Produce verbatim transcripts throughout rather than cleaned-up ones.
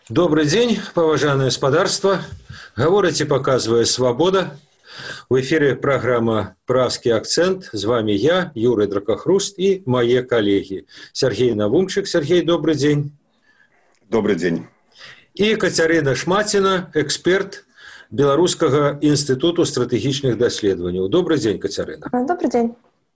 Добрый день, поважанное господарство. Говорите, показывая «Свобода». В эфире программа «Пражский акцент». С вами я, Юрий Дракохруст, и мои коллеги. Сергей Навумчик. Сергей, добрый день. Добрый день. И Катерина Шматина, эксперт Белорусского института стратегичных исследований. Добрый день, Катерина. Добрый день.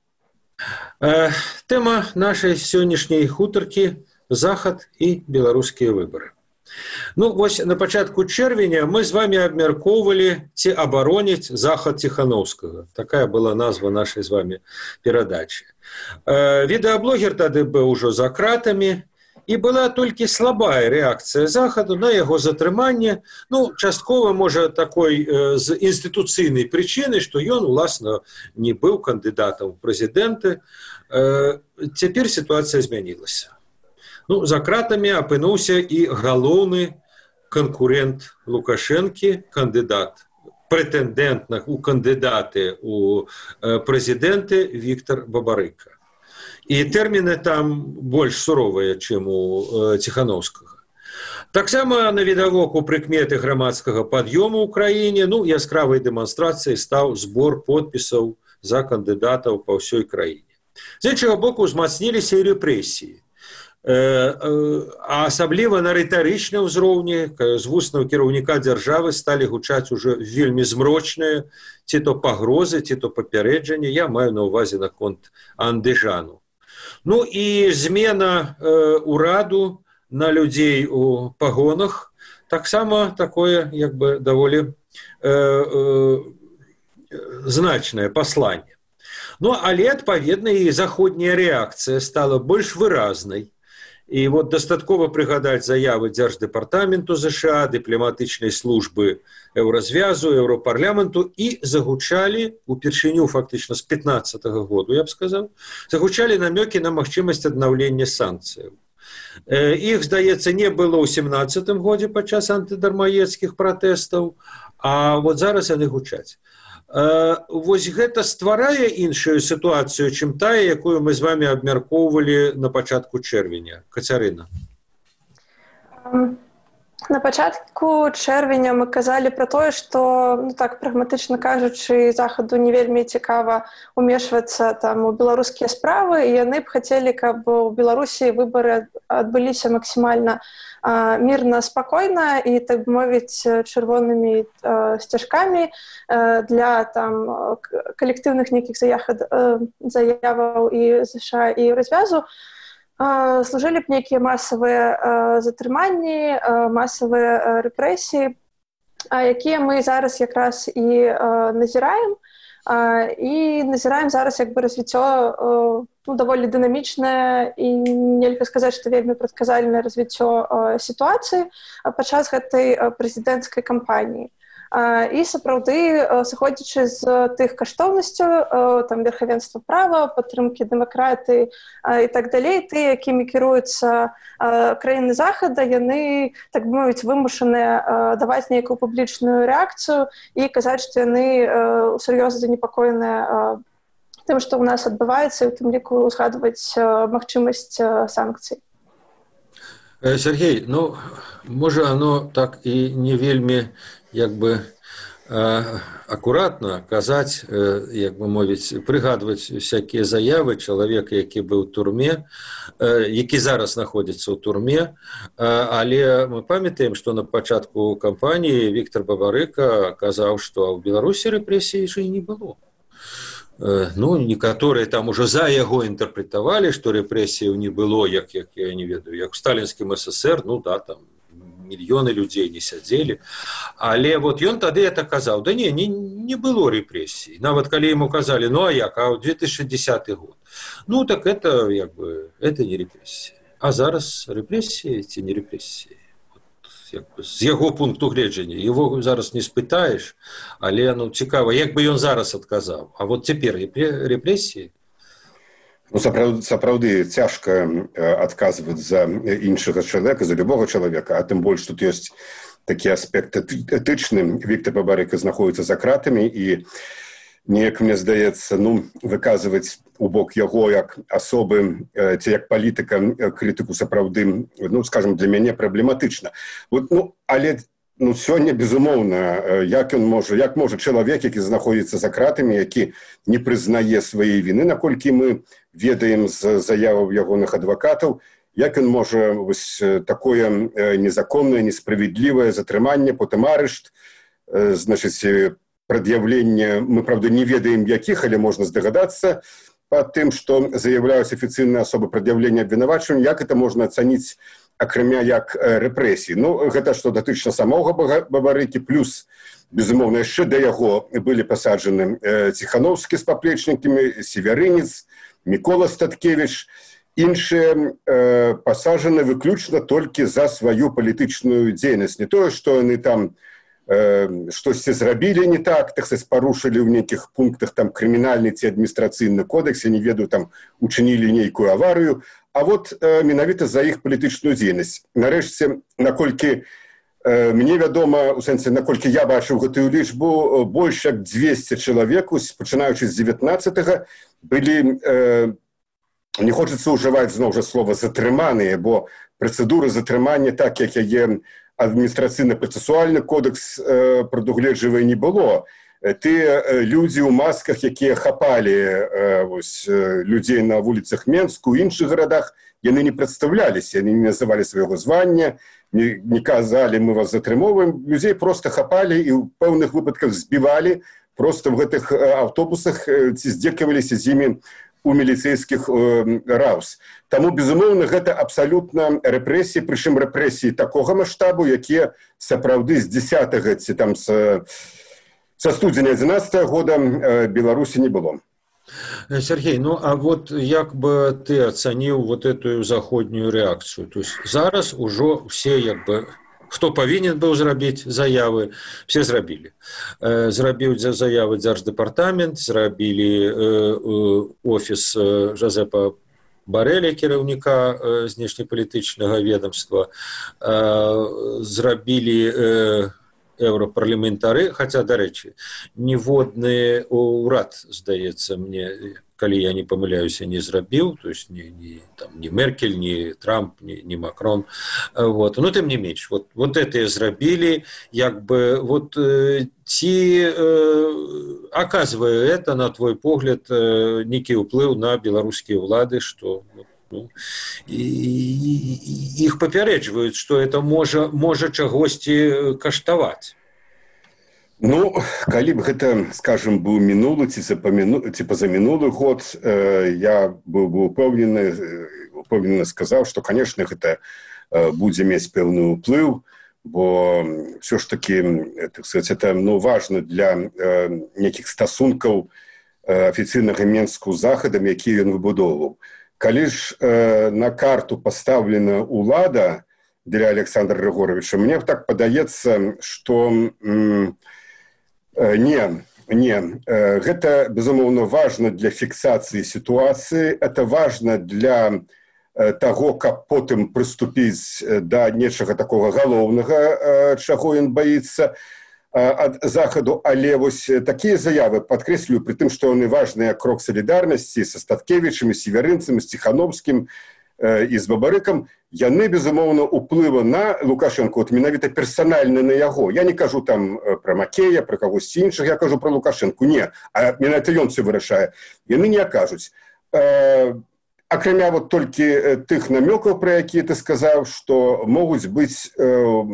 Тема нашей сегодняшней хуторки – Захад и белорусские выборы. Ну, вось на пачатку чэрвеня мы з вами абмяркоўвалі, ці абароніць захад Ціхановскага. Такая была назва нашай з вами перадачы. Відэаблогер тады быў ужо за кратамі, і была толькі слабая рэакцыя захаду на яго затрыманне, ну, часткова, можа, такой з інстытуцыйнай прычыны, што ён, уласна, не быў кандыдатам у прэзідэнты. Цяпер сітуацыя змянілася. Ну, за кратамі апынуўся і галоўны канкурент Лукашэнкі, кандыдат, прэтэндэнт у кандыдаты у прэзідэнты Віктор Бабарыка. І тэрміны там больш суровыя, чым у Ціхановскага. Таксама навідавок у прыкметы грамадскага пад'ёму ў краіне, ну, яскравай дэманстрацыяй стаў збор подпісаў за кандыдатаў па ўсёй краіне. З іншага боку, узмацніліся і рэпрэсіі. А асабліва на рытарычным узроўні з вуснаў кіраўніка дзяржавы сталі гучаць ужо вельмі змрочныя ці то пагрозы, ці то папярэджанні. Я маю на ўвазе наконт Андыжану. Ну і змена ўраду на людзей у пагонах таксама такое, як бы, даволі значнае пасланне. Ну, але, адпаведна, і заходняя рэакцыя стала больш выразнай. І вот дастаткова прыгадаць заявы Дзярждэпартаменту ЗША, дыпламатычнай службы Еўразвязу, Еўропарламенту, і загучалі, упершыню фактычна з пятнаццатага году, я б сказаў, загучалі намёкі на магчымасць аднаўлення санкцыяў. Іх, здаецца, не было ў семнаццатым годзе падчас антыдармаедскіх пратэстаў, а вот зараз яны гучаць. Вось гэта стварае іншую сітуацыю, чым тая, якую мы з вами абмяркоўвалі на пачатку чэрвеня. Кацярына. На пачатку чэрвеня мы казалі пра тое, што, ну так, прагматычна кажучы, захаду не вельмі цікава умешвацца там у беларускія справы, і яны б хацелі, каб у Беларусі выбары адбыліся максімальна мірна, спакойна і, так бы мовіць, чырвонымі сцяжкамі для там калектыўных нейкіх заяваў і ЗША і Еўразвязу. Служылі б нейкія масавыя затрыманні, масавыя рэпрэсіі, якія мы зараз якраз і назіраем. І назіраем зараз як бы развіццё, ну, даволі дынамічнае і нельга сказаць, што вельмі прадказальнае развіццё сітуацыі падчас гэтай прэзідэнцкай кампаніі. І сапраўды, сыходзячы з тых каштоўнасцяў, там верхавенства права, падтрымкі дэмакратыі і так далей, тыя, якімі кіруюцца краіны захада, яны, так бы мовіць, вымушаныя даваць нейкую публічную рэакцыю і казаць, што яны сур'ёзна занепакоеныя тым, што ў нас адбываецца, і у тым ліку узгадваць магчымасць санкцый. Сергей, ну, можа, оно так і не вельмі, як бы, акуратна казаць, як бы мовіць, прыгадваць всякія заявы чалавека, які быў у турме, які зараз знаходзіцца ў турме, але мы памятаем, што на пачатку кампаніі Віктор Бабарыка казаў, што ў Беларусі рэпрэсій ж і не было. Ну, некаторыя там ужо за яго інтэрпрэтавалі, што рэпрэсіяў не было, як, як я не ведаю, як у сталінскім СССР, ну да, там мільёны людзей не сядзелі. Але вот ён тады это казаў, да не, не, не было рэпрэсій. Нават калі яму казалі, ну а як, а ў две тысячы дзесяты год. Ну так это, як бы, это не рэпрэсія. А зараз рэпрэсіі ці не рэпрэсіі? Як бы, з яго пункту гледжання. Его зараз не спытаеш, але, ну, цікава, як бы ён зараз адказаў. А вот цяпер рэпрэсіі? Ну, сапраўды, сапраўды цяжка адказваць за іншага чалавека, за любога чалавека, а тым больш тут ёсць такі аспект этычны. Віктор Бабарыка знаходіцца за кратамі і неяк, мне здаецца, ну, выказваць у бок яго як асобы ці як палітыка крытыку сапраўды, ну, скажем, для мяне праблематычна. Вот, ну, але ну, сёння, безумоўна, як ён можа, як можа чалавек, які знаходзіцца за кратамі, які не прызнае свае віны, наколькі мы ведаем з заяваў ягоных адвакатаў, як ён можа вось такое незаконнае, несправядлівае затрыманне, потым арышт, значыць, прад'яўленне, мы, правда, не ведаем якіх, але можна здагадацца па тым, што заяўляюць афіцыйныя асобы прад'яўлення абвінавачвання, як это можна ацаніць акрамя як рэпрэсіі. Ну, гэта што датычна самога Бабарыкі, плюс, безумоўна, яшчэ да яго былі пасаджаны Ціхановскі з паплечнікамі, Севярынец, Мікола Статкевіч. Іншыя э, пасаджаны выключна толькі за сваю палітычную дзейнасць. Не тое, што яны там э, штосьці зрабілі не так, так сказаць, парушылі ў нейкіх пунктах там крымінальны ці адміністрацыйны кодекс, я не ведаю, там учынілі нейкую аварыю, а вот э, менавіта за іх палітычную дзейнасць. Нарэшце, наколькі э, мне вядома, у сэнсе, наколькі я бачыў гэтую лічбу, больш як дзвесце чалавек, пачынаючы з дзевятнаццатага, былі э, не хочацца ўжываць зноў жа слова затрыманыя, бо працэдуры затрымання, так як яе адміністрацыйна-працэсуальны кодекс э, прадугледжвае не было. Тыя людзі ў масках, якія хапалі э, вось, э, людзей на вуліцах Менску, у іншых гарадах, яны не прадстаўляліся, яны не называлі свайго звання, не, не казалі, мы вас затрымоўваем. Людзей проста хапалі і ў пэўных выпадках збівалі, проста в гэтых аўтобусах э, ці здзекаваліся з імі у міліцейскіх э, раус. Таму, безумоўна, гэта абсалютна рэпрэсіі, прычым рэпрэсіі такога маштабу, якія сапраўды з дзесятага ці там з, са студзеня адзінаццатага года э, Беларусі не было. Сергей, ну а вот як бы ты ацаніў вот эту заходнюю рэакцыю? То есть зараз ужо все як бы хто павінен быў зрабіць заявы, все зрабілі. Зрабіў заявы дзярждэпартамент, зрабілі офіс Жозепа Барэля, кіраўніка знешнепалітычнага ведомства, зрабілі еўрапарламентары, хаця, дарэчы, ніводны ўрад, здаецца мне, калі я не памыляюся, не зрабіў, то есть не, не, там, не Меркель, не Трамп, не, не Макрон. Вот. Но тым не менш, вот, вот это зрабілі, як бы, вот, ці э, оказывае это, на твой погляд, э, нейкі ўплыў на беларускія ўлады, што ну, і, і, іх папярэджваюць, што это можа, можа чагосьці каштаваць. Ну, калі б гэта, скажем, быў мінулы ці, ці пазамінулы год, э, я быў бы упэўнены, упэўнена сказаў, што, канешне, гэта э, будзе мець пэўны ўплыў, бо ўсё ж такі, так сказаць, это ну, важна для э, нейкіх стасункаў э, афіцыйнага Менску з захадам, які ён выбудоўваў. Калі ж э, на карту пастаўлена ўлада для Александра Григоровича, мне так падаецца, што м, Не, не. Гэта, безумоўна, важна для фіксацыі сітуацыі, это важна для таго, каб потым прыступіць да нечага такога галоўнага, чаго ён баіцца ад захаду. Але вось такія заявы, падкрэслюю, пры тым, што яны важныя крок салідарнасці са Статкевічамі, Севярынцам, з Ціхановскім і з Бабарыкам, яны, безумоўна, уплыва на Лукашенко, от менавіта персанальна на яго. Я не кажу там пра Макея, пра кагосьці іншых, я кажу пра Лукашенку. Не, а менавіта ён все вырашае. Яны не акажуць. Э, акрамя вот толькі тых намёкаў, пра якія ты сказаў, што могуць быць э,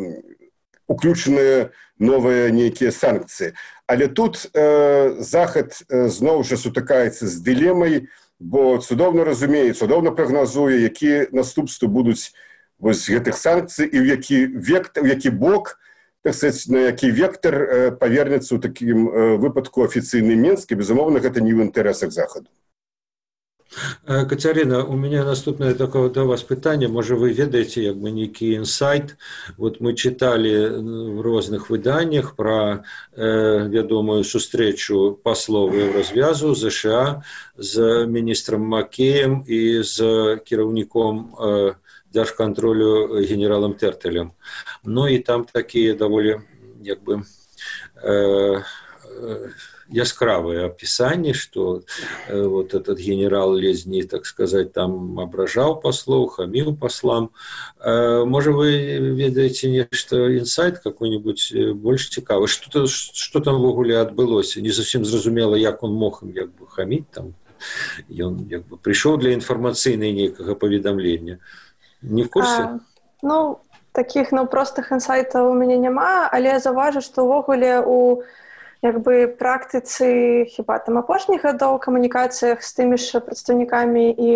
уключаныя новыя нейкія санкцыі. Але тут э, Захад э, зноў жа сутыкаецца з дылемай, бо цудоўна разумее, цудоўна прагназуе, якія наступствы будуць вось гэтых санкцый і ў які вектор, ў які бок, так сказать, на які вектор э, павернецца ў такім э, выпадку афіцыйны Менск, і, безумоўна, гэта не ў інтарэсах Захаду. Кацярына, у меня наступное такое до вас пытание. Может, вы ведаете, як бы некий инсайт. Вот мы читали в разных выданиях про э, вядомую сустрэчу послов Еврозвязу США з министром Макеем и с кіраўніком э, Держконтролю генералом Тертелем. Ну и там такие довольно, як бы, э, э, яскравое описание, что э, вот этот генерал Лезни, так сказать, там ображал послов, хамил послам. Э, может, вы ведаете нечто, инсайт какой-нибудь больше цікавый? Что, что там в огуле отбылось? Не совсем зразумело, як он мог им как бы хамить там. И он как бы пришел для информационной некого поведомления. Не в курсе? А, ну, таких ну, простых інсайтаў у мяне няма, але я заўважу, што ўвогуле у як бы практыцы хіба там апошніх гадоў камунікацыях з тымі ж прадстаўнікамі і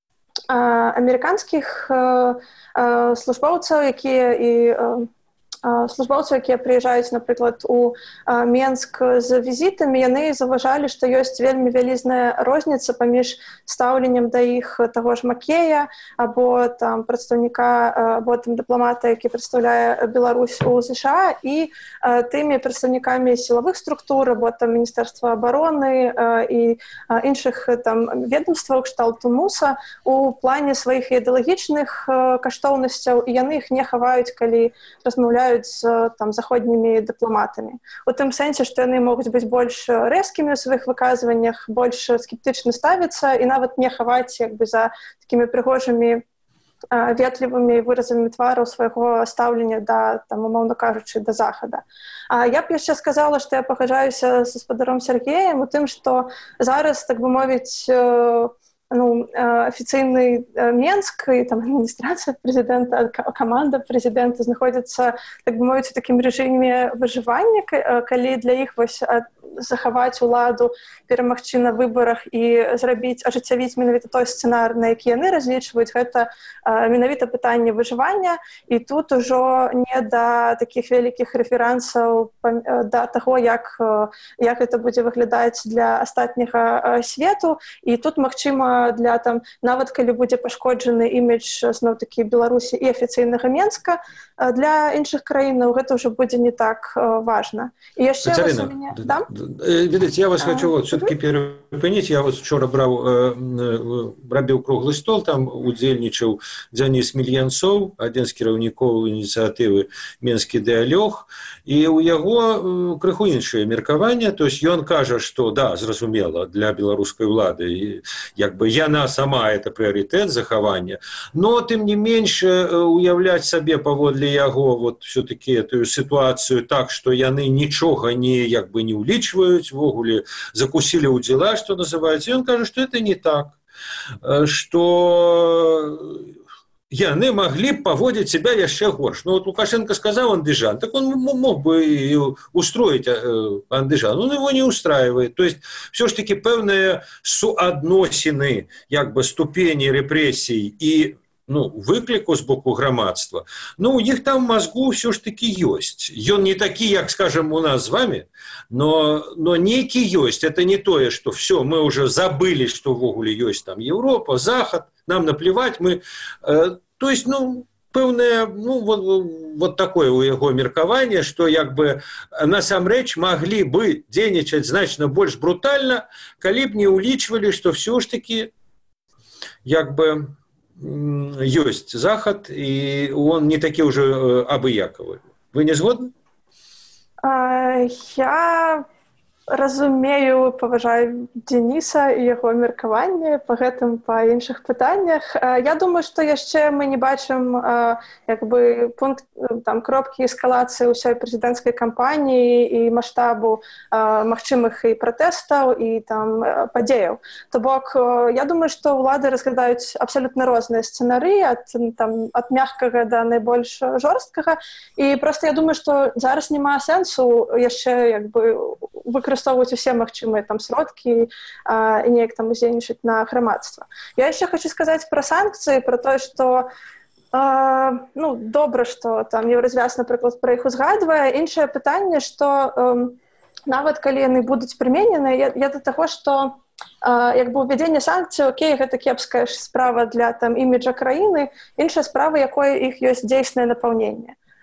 а, амерыканскіх а, а, службоўцаў, якія і а, службоўцаў, якія прыязджаюць, напрыклад, у Менск з візітамі, яны заўважалі, што ёсць вельмі вялізная розніца паміж стаўленнем да іх таго ж Макея або там прадстаўніка або там дыпламата, які прадстаўляе Беларусь у ЗША, і тымі прадстаўнікамі сілавых структур або там Міністэрства абароны і іншых там ведомстваў кшталту МУСа у плане сваіх ідэалагічных каштоўнасцяў, і яны іх не хаваюць, калі размаўляюць з там заходнімі дыпламатамі. У тым сэнсе, што яны могуць быць больш рэзкімі ў сваіх выказваннях, больш скептычна ставіцца і нават не хаваць як бы за такімі прыгожымі ветлівымі выразамі твараў свайго стаўлення да, там, умоўна кажучы, да захада. А я б яшчэ сказала, што я пагаджаюся з гаспадаром Сергеем у тым, што зараз, так бы мовіць, ну, афіцыйны Менск і там адміністрацыя прэзідэнта, каманда прэзідэнта знаходзяцца, так бы мовіць, у такім рэжыме выжывання, калі для іх вось захаваць уладу, перамагчы на выбарах і зрабіць, ажыццявіць менавіта той сцэнар, на які яны разлічваюць, гэта менавіта пытанне выжывання, і тут ужо не да такіх вялікіх рэферансаў да таго, як, як гэта будзе выглядаць для астатняга свету, і тут, магчыма, для там, нават калі будзе пашкоджаны імідж зноў-такі Беларусі і афіцыйнага Менска, для іншых краінаў гэта ўжо будзе не так важна. І яшчэ вас у мяне... Да? Видите, я вас а, хочу вот все-таки перепынить. Я вот вчера брал, э, робил круглый стол, там удзельничал Денис Мільянцов, один з кіраўнікоў ініцыятывы «Менскі дыялог», і у яго крыху іншае меркаванне, то есть ён кажа, что да, зразумела, для беларускай улады, як бы яна сама это прыярытэт захавання, но тым не менш уяўляць сабе паводле яго вот все-таки эту ситуацию так, что яны нічога не як бы не улічваюць, вогуле закусили у дела, что называется, и он кажет, что это не так, что яны могли поводить себя яшчэ горш. Ну вот Лукашенко сказал Андыжан, так он мог бы устроить Андыжан, он его не устраивает. То есть все ж таки пэўныя суадносіны, як бы ступені репрессий и ну, выкліку з боку грамадства, ну, у іх там мозгу все ж таки ёсць. Ён не такі, як, скажем, у нас з вами, но, но нейкі ёсць. Это не тое, что все, мы уже забыли, что ввогуле ёсць там Европа, Захад, нам наплевать, мы... Э, то есть, ну, пэўнае, ну, вот, вот такое у яго меркаванне, что, як бы, насамрэч маглі бы дзейнічаць значна больш брутальна, калі б не улічвалі, что все ж таки, як бы, есть Захад, и он не такі уже абыякавы. Вы не згодны? А, я разумею, паважаю Дениса і яго меркаванне па гэтым, па іншых пытаннях. Я думаю, што яшчэ мы не бачым як бы пункт, там, кропкі эскалацыі ўсёй прэзідэнцкай кампаніі і маштабу магчымых і пратэстаў, і там падзеяў. То бок, я думаю, што ўлады разглядаюць абсалютна розныя сцэнары, ад, там, ад мяккага да найбольш жорсткага, і проста я думаю, што зараз няма сэнсу яшчэ як бы выкарыстоўваць усе магчымыя там сродкі а, і неяк там уздзейнічаць на грамадства. Я яшчэ хочу сказаць пра санкцыі, пра тое, што а, ну, добра, што там Еўразвяз, напрыклад, пра іх узгадвае. Іншае пытанне, што ем, нават калі яны будуць прыменены, я, я да таго, што а, як бы ўвядзенне санкцый, окей, гэта кепская справа для там іміджа краіны, іншая справа, якое іх ёсць дзейснае напаўненне.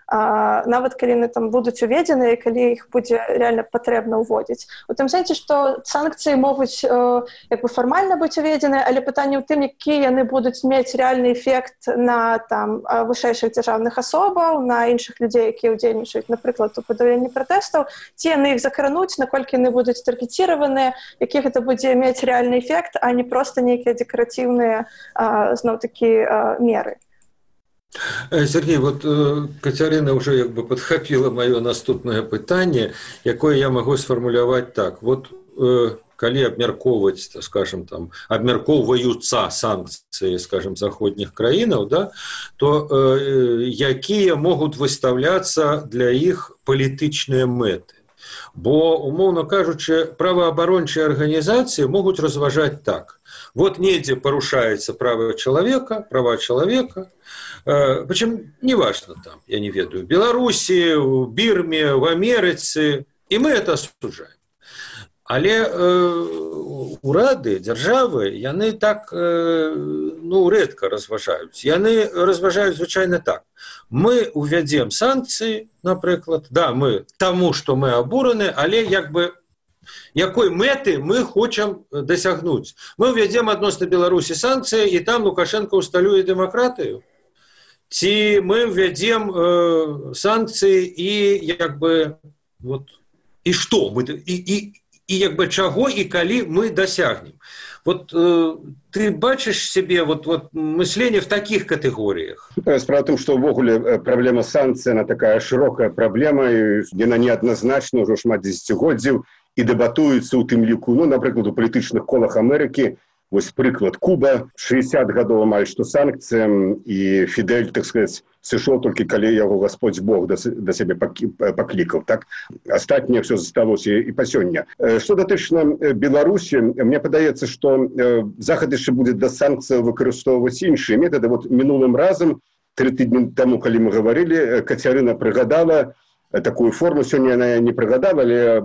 нават калі яны там будуць уведзеныя, калі іх будзе реально патрэбна ўводзіць. У тым сэнсе, што санкцыі могуць як бы фармальна быць уведзеныя, але пытанне ў тым, які яны будуць мець рэальны эфект на там вышэйшых дзяржаўных асобаў, на іншых людзей, якія ўдзельнічаюць, напрыклад, у падаўленні пратэстаў, ці яны іх закрануць, наколькі яны будуць таргеціраваныя, які гэта будзе мець рэальны эфект, а не проста нейкія дэкаратыўныя зноў-такі меры. Сергей, вот Кацярына уже як бы подхапила мое наступное пытанне, якое я могу сфармуляваць так. Вот калі абмяркоўваць, скажем, там, абмяркоўваюцца санкцыі, скажем, заходніх краінаў, да, то э, якія могуць выстаўляцца для іх палітычныя мэты. Бо, умоўна кажучы, праваабарончыя арганізацыі могуць разважаць так. Вот недзе парушаецца права чалавека, права чалавека, э, причем неважно там, я не ведаю, в Беларусі, в Бірме, в Амерыцы, і мы это осуждаем. Але э, урады, дзяржавы, яны так э, ну, рэдка разважаюць. Яны разважаюць звычайна так. Мы увядзем санкцыі, напрыклад, да, мы таму, што мы абураны, але як бы якой мэты мы хочам дасягнуць. Мы увядзем адносна Беларусі санкцыі, і там Лукашенко усталюе дэмакратыю. Ці мы увядзем э, санкцыі і як бы вот, і што? Мы, і, і, і як бы чаго і калі мы дасягнем. Вот э, ты бачыш себе вот, вот мысленне в таких катэгорыях? Справа в том, что ўвогуле праблема санкцый, она такая широкая проблема, и она неоднозначна уже шмат десятигоддзяў і дэбатуецца ў тым ліку, ну, напрыклад, у палітычных колах Амерыкі. Вось прыклад Куба, шестьдесят гадоў амаль што санкцыям, і Фідель, так сказаць, сышоў толькі калі яго Господь Бог да, да сябе паклікаў. Так? Астатняе ўсё засталося і па сёння. Што датычна Беларусі, мне падаецца, што Захад яшчэ будзе да санкцыяў выкарыстоўваць іншыя метады. Вот мінулым разам, тры тыдні таму, калі мы гаварылі, Кацярына прыгадала такую форму, сёння яна не прыгадала, але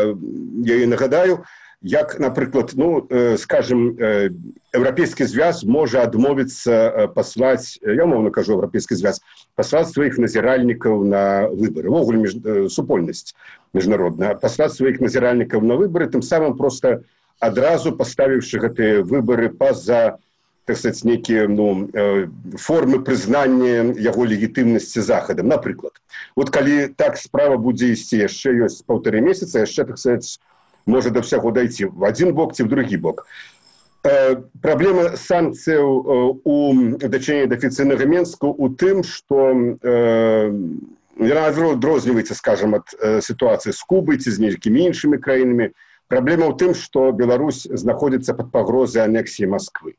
я ёй нагадаю, як, напрыклад, ну, скажем, Еўрапейскі звяз можа адмовіцца паслаць, я умоўна кажу Еўрапейскі звяз, паслаць сваіх назіральнікаў на выбары, ўвогуле між, супольнасць міжнародная, паслаць сваіх назіральнікаў на выбары, тым самым проста адразу паставіўшы гэтыя выбары па-за, так сказаць, нейкія, ну, формы прызнання яго легітымнасці Захадам, напрыклад. Вот калі так справа будзе ісці яшчэ ёсць паўтары месяца, яшчэ, так сказаць, можа да ўсяго дайти в один бок ці в другі бок. Э, праблема санкцыяў э, у дачыненні да афіцыйнага Менску у тым, што э, яна адрозніваецца, скажем, ад э, сітуацыі з Кубай ці з нейкімі іншымі краінамі. Праблема ў тым, што Беларусь знаходзіцца пад пагрозай анексіі Масквы.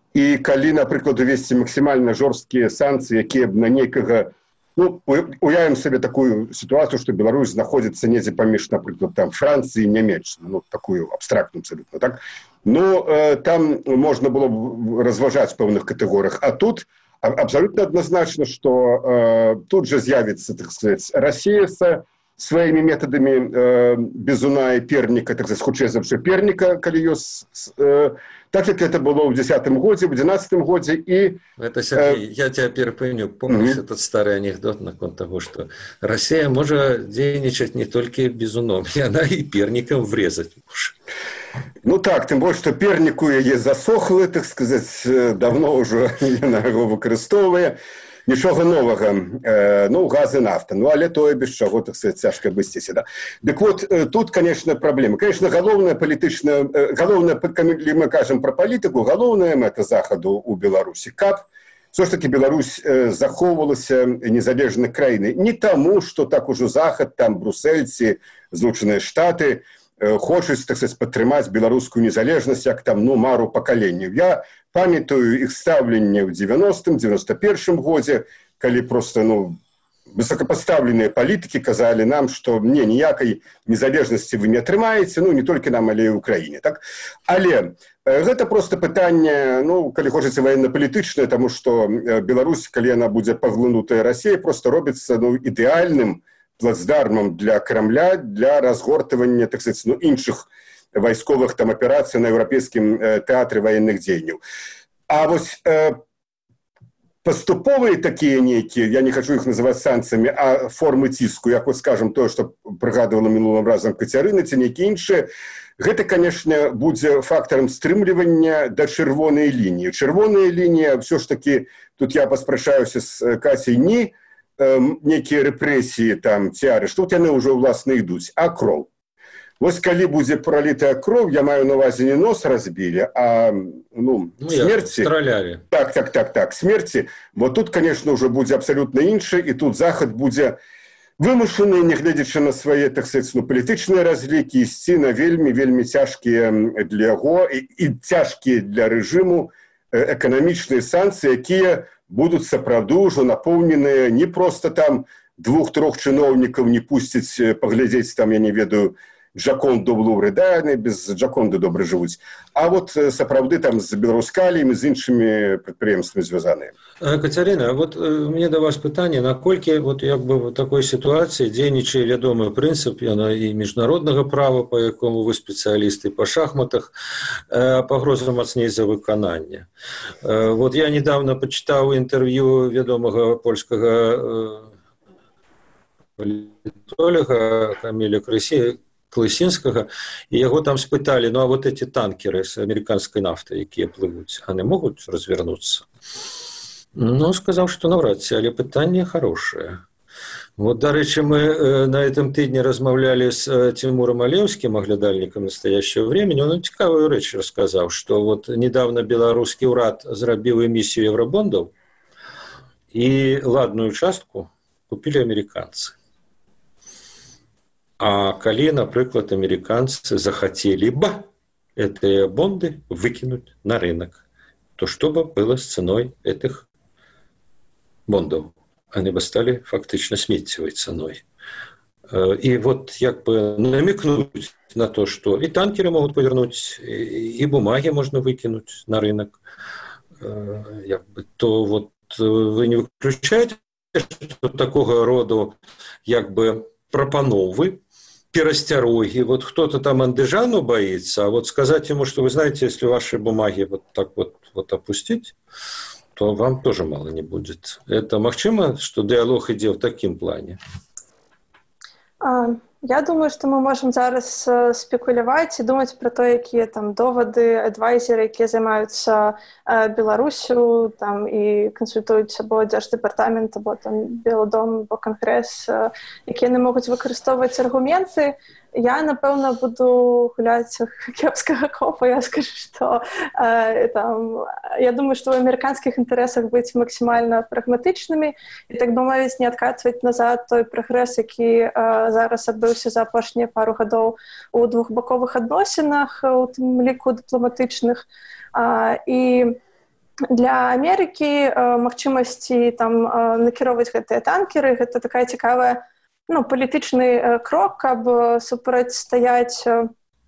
І калі, напрыклад, увесці максімальна жорсткія санкцыі, якія б на нейкага, ну, уявім себе такую ситуацию, что Беларусь знаходится недзе паміж, напрыклад, там Франции и Нямецчыны, ну, такую абстрактную абсолютно, так? Но э, там можно было бы разважать в пэўных катэгорыях. А тут абсолютно однозначно, что э, тут же з'явится, так сказать, Россия со своими методами э, Безуна и Перника, так сказать, хутчэй за ўсё Перника, калі ёсць, э, так как это было в десятым году, в двенадцатом году. И, это, Сергей, э, я тебя перепомню. Помнишь mm-hmm. этот старый анекдот на кон того, что Россия может дейничать не только Безуном, и она и Перником врезать может. Ну так, тем более, что Пернику яе засохло, так сказать, давно уже она его выкарыстоўвае. Нічога новага, э, ну, газ і нафта, ну, але тое без чаго, так сказать, цяжка абысціся, да. Дык вот, э, тут, конечно, праблема. Конечно, галоўная палітычная, э, галоўная, калі мы кажам пра палітыку, галоўная мэта Захаду ў Беларусі, каб все ж таки Беларусь э, захоўвалася незалежнай краінай. Не таму, што так ужо Захад, там брусельцы, Злучаныя Штаты э, хочуць, так сказать, падтрымаць беларускую незалежнасць, як там, ну, мару пакаленняў. Я памятаю іх стаўленне ў девяностым, девяносто первом годзе, калі просто, ну, высокопоставленные палітыкі казалі нам, што не, ніякай незалежнасці вы не атрымаеце, ну, не толькі нам, але і ў Украіне, так? Але э, гэта просто пытанне, ну, калі хочаце военно-палітычнае, таму што э, Беларусь, калі яна будзе паглынутая Расіяй, просто робіцца, ну, ідэальным плацдармам для Крамля, для разгортывання, так сказать, ну, іншых вайсковых там аперацый на еўрапейскім э, тэатры военных дзеянняў. А вось э, паступовыя такія нейкія, я не хочу іх называць санкцыямі, а формы ціску, як вот скажем тое, што прыгадывала мінулым разам Кацярына, ці нейкія іншыя, гэта, канешне, будзе фактарам стрымлівання да чырвонай лініі. Чырвоная лінія, ўсё ж такі, тут я паспрачаюся з Кацей, не э, нейкія рэпрэсіі там, ці арышт, тут яны ўжо, уласна, ідуць, а кроў. Вось калі будзе пролітая кроў, я маю на увазе не нос разбілі, а ну, ну, смерці. Стралялі. Так, так, так, так, смерці. Бо тут, конечно, уже будзе абсалютна іншы, і тут захад будзе вымушаны, нягледзячы на свае, так сказать, ну, палітычныя разлікі, ісці на вельмі, вельмі цяжкія для яго і, і цяжкія для рэжыму эканамічныя санкцыі, якія будуць сапраўды ўжо напоўненыя не проста там двух-трох чыноўнікаў не пусціць паглядзець там, я не ведаю, Джаконду в Лувры, да, яны без Джаконды добра жывуць. А вот сапраўды там з Беларускаліямі, з іншымі прадпрыемствамі звязаныя. Кацярына, вот мне да вас пытанне, наколькі вот як бы в такой сітуацыі дзейнічае вядомы прынцып яна і міжнароднага права, па якому вы спецыялісты па шахматах, пагроза мацней за выкананне. Вот я недавно пачытаў інтэрв'ю вядомага польскага палітолога Каміля Крысі, Клысінскага, і яго там спыталі, ну а вот эти танкеры з амерыканскай нафтай, якія плывуць, яны могуць развярнуцца? Ну, сказаў, што наўрад ці, але пытанне хорошае. Вот, дарэчы, мы на этом тыдні размаўлялі з Тимуром Алеўскім, аглядальнікам настоящего времени, он цікавую рэч расказаў, што вот недавно беларускі ўрад зрабіў эмісію евробондаў, і ладную частку купілі амерыканцы. А калі, напрыклад, амерыканцы захацелі бы гэтыя бонды выкінуць на рынок, то што бы было з цэной гэтых бондаў? Они бы стали фактычна смеццевай цэной. І вот як бы намекнуць на то, што і танкеры могуць павернуць, і бумагі можна выкінуць на рынок, як бы, то вот вы не выключаеце, што такога роду як бы прапановы, перасцяроги, вот кто-то там Андыжану боится, а вот сказать ему, что вы знаете, если ваши бумаги вот так вот, вот опустить, то вам тоже мало не будет. Это магчыма, что диалог идет в таким плане? Я думаю, што мы можам зараз спекуляваць і думаць пра то, якія там довады, адвайзеры, якія займаюцца Беларусю там, і кансультуюць або Дзярждэпартамент, або там Белы дом, або Кангрэс, якія яны могуць выкарыстоўваць аргументы. Я, напэўна, буду гуляць кепскага копа. Я скажу, што э, там, я думаю, што ў амерыканскіх інтарэсах быць максімальна прагматычнымі і, так бы мовіць, не адкатваць назад той прагрэс, які э, зараз адбыўся за апошнія пару гадоў у двухбаковых адносінах, у тым ліку дыпламатычных. Э, і для Амерыкі э, магчымасці там э, накіроўваць гэтыя танкеры, гэта такая цікавая ну, палітычны э, крок, каб супрацьстаяць э,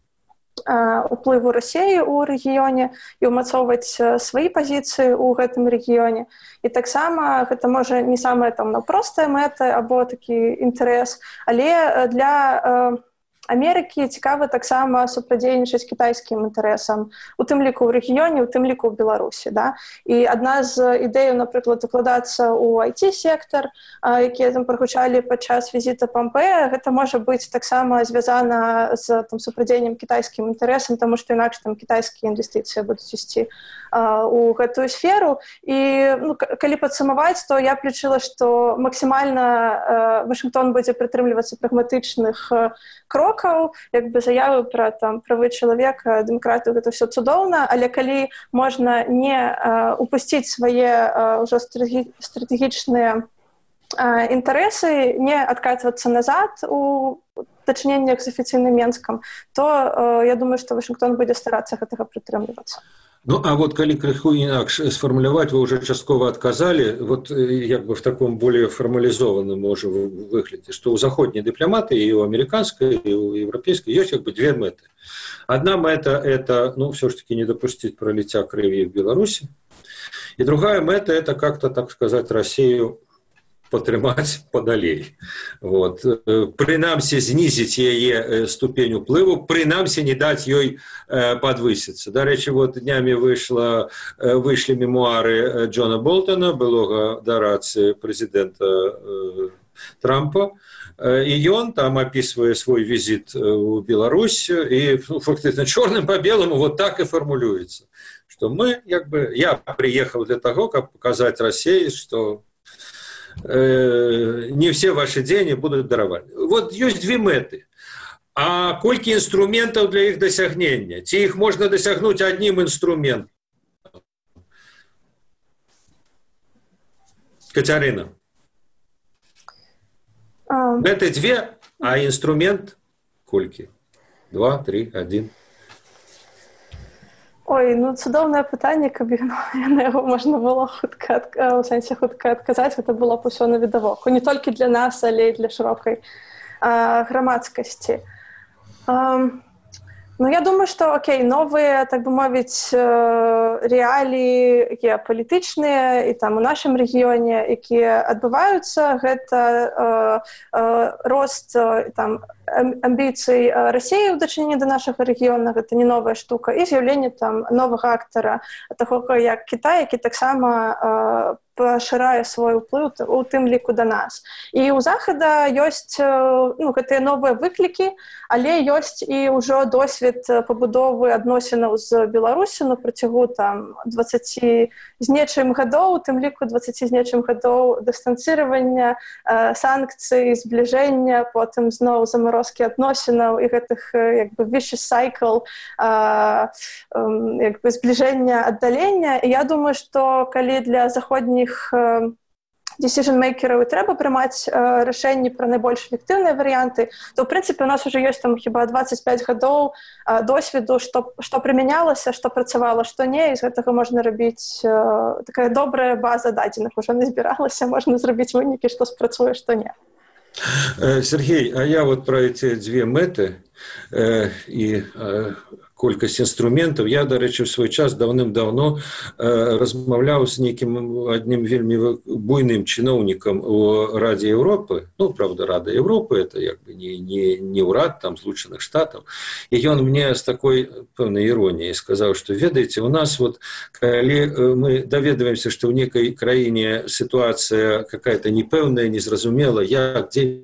уплыву Расіі ў рэгіёне і ўмацоўваць э, свае пазіцыі ў гэтым рэгіёне. І таксама гэта можа не самая там простая мэта або такі інтарэс, але для э, Амерыкі цікава таксама супрадзейнічаць кітайскім інтарэсам, у тым ліку ў рэгіёне, у тым ліку ў Беларусі. Да? І адна з ідэяў, напрыклад, укладацца ў ай ти-сектар, якія там прагучалі падчас візіта Пампея, гэта можа быць таксама звязана з там, супрадзейнем кітайскім інтарэсам, таму што інакш там кітайскія інвестыцыі будуць ісці у гэтую сферу. І ну, калі падсумаваць, то я б лічыла, што максімальна Вашынгтон будзе прытрымлівацца прагматычных крокаў, як бы заявы пра там правы чалавека, дэмакратыю, гэта ўсё цудоўна, але калі можна не э, упусціць свае ўжо э, стратэгічныя э, інтарэсы, не адкатвацца назад у дачыненнях з афіцыйным Менскам, то э, я думаю, што Вашынгтон будзе старацца гэтага прытрымлівацца. Ну, а вот калі крыху інакш сфармуляваць, вы уже часткова адказалі, вот як бы в таком более формалізованым можа выглядзе, што ў заходняй дыпламатыі, і ў амерыканскай, і ў еўрапейскай ёсць як бы две мэты. Одна мэта – это, ну, все ж таки не допустить пролития крови в Беларуси. И другая мэта – это как-то, так сказать, Россию падтрымаць падалей. Вот. Прынамсі, знізіць яе ступень уплыву, прынамсі, не даць ёй падвысіцца. Дарэчы, вот днямі выйшла, выйшлі мемуары Джона Болтона, былога дарацы прэзідэнта Трампа, і ён там апісвае свой візіт у Беларусь, і ну, фактычна чорным па беламу вот так і фармулюецца, што мы, як бы, я прыехаў для таго, каб паказаць Расіі, што не все ваши деньги будут дарованы. Вот есть две мэты. А колькі инструментов для их досягнения? Ці их можно досягнуть одним инструментом? Катерина. Um... Это две, а инструмент колькі? Два, три, один. Ой, ну цудоўнае пытанне, каб на яго можна было хутка, у сэнсе хутка адказаць, гэта было б усё на відавоку. Не толькі для нас, але і для шырокай грамадскасці. Ну, я думаю, што, окей, новыя, так бы мовіць, рэаліі геапалітычныя і там у нашым рэгіёне, якія адбываюцца, гэта э, э, рост там амбіцый Расіі ў дачыненні да нашага рэгіёна, гэта не новая штука, і з'яўленне там новага актара, такога як Кітай, які таксама э, пашырае свой уплыў у тым ліку да нас. І ў Захада ёсць ну, гэтыя новыя выклікі, але ёсць і ўжо досвед пабудовы адносінаў з Беларусю на працягу там дваццаці з нечым гадоў, у тым ліку дваццаці з нечым гадоў дыстанцыравання, э, санкцый, збліжэння, потым зноў замарозкі адносінаў і гэтых як бы vicious cycle э, э, як бы збліжэння, аддалення. І я думаю, што калі для заходніх decision-makераў і трэба прымаць э, рашэнні пра найбольш эфектыўныя варыянты, то, ў прынцыпе, у нас уже ёсць там хіба дваццаць пяць гадоў э, досведу, што, што прымянялася, што працавала, што не, і з гэтага можна рабіць э, такая добрая база дадзеных, ужо назбіралася, можна зрабіць вынікі, што спрацуе, што не. Сергей, а я вот про эти две мэты э, и э, колькасць інструментаў, я, дарэчы, в свой час даўным-даўно э, размаўляў з некім адним вельмі буйным чыноўнікам у Радзе Европы, ну, правда, Рада Европы, это як бы не, не, не ўрад там Злучаных Штатаў, і ён мне з такой пэўнай іроніяй сказаў, што, ведаеце, у нас вот, калі мы даведваемся, што ў некай краіне сітуацыя какая-то непэўная, незразумелая, як, дзе,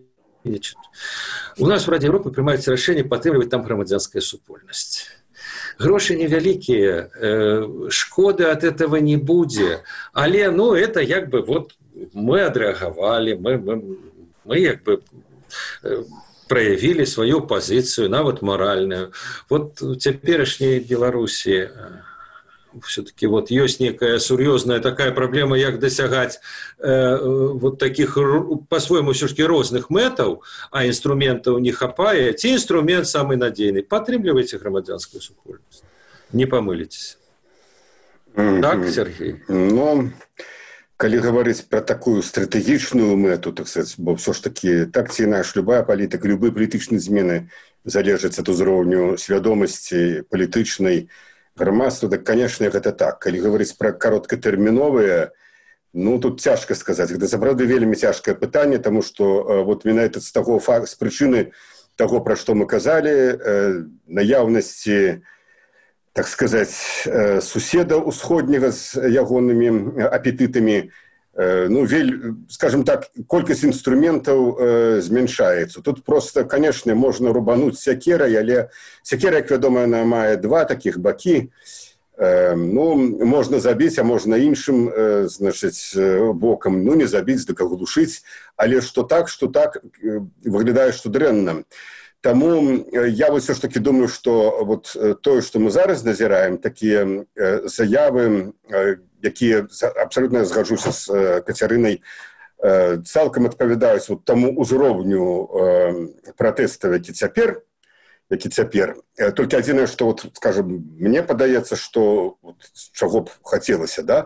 у нас в Раде Европы прымаецца рашэнне падтрымліваць там грамадзянская супольнасць. Гроши невялікія, э, шкоды от этого не будзе, але, ну, это як бы вот мы адрэагавалі, мы, мы, мы як бы э, праявілі сваю пазіцыю, нават маральную. Вот у цяперашняй Беларусі все-таки вот есть некая сур'ёзная такая проблема, як досягать э, вот таких по-своему все-таки розных мэтаў, а инструментов не хапае. Ці инструмент самый надейный. Падтрымлівайце грамадзянскую супольнасць. Не помылитесь. Mm-hmm. Так, Сергей? Ну, калі говорить про такую стратегічную мэту, так сказать, бо все ж таки так ці інакш любая палітыка, любые палітычныя змены залежаць ад узроўню свядомасці палітычнай грамадства, так, конечно, гэта так. Калі говорить про кароткатэрміновыя, ну, тут цяжка сказаць. Гэта, сапраўды, вельмі цяжкае пытанне, таму што вот менавіта з таго факта, з прычыны таго, пра што мы казалі, наяўнасці, так сказаць, суседа усходняга з ягонымі апетытамі, ну, вель, скажем так, колькасць інструментаў э, змяншаецца. Тут просто, конечно, можна рубануць сякерай, але сякера, як вядома, она мае два такіх бакі. Э, ну, можна забіць, а можна іншым, э, значыць, бокам, ну, не забіць, дык аглушыць, але што так, што так, э, выглядае, што дрэнна. Таму я вот все ж таки думаю, што вот тое, што мы зараз назіраем, такія э, заявы, э, якія, абсолютно згаджуся з Кацярынай, цалкам адпавядаюць вот таму узроўню пратэстаў, які цяпер, які цяпер. Толькі адзінае, што, вот, скажем, мне падаецца, што вот, чаго б хацелася, да?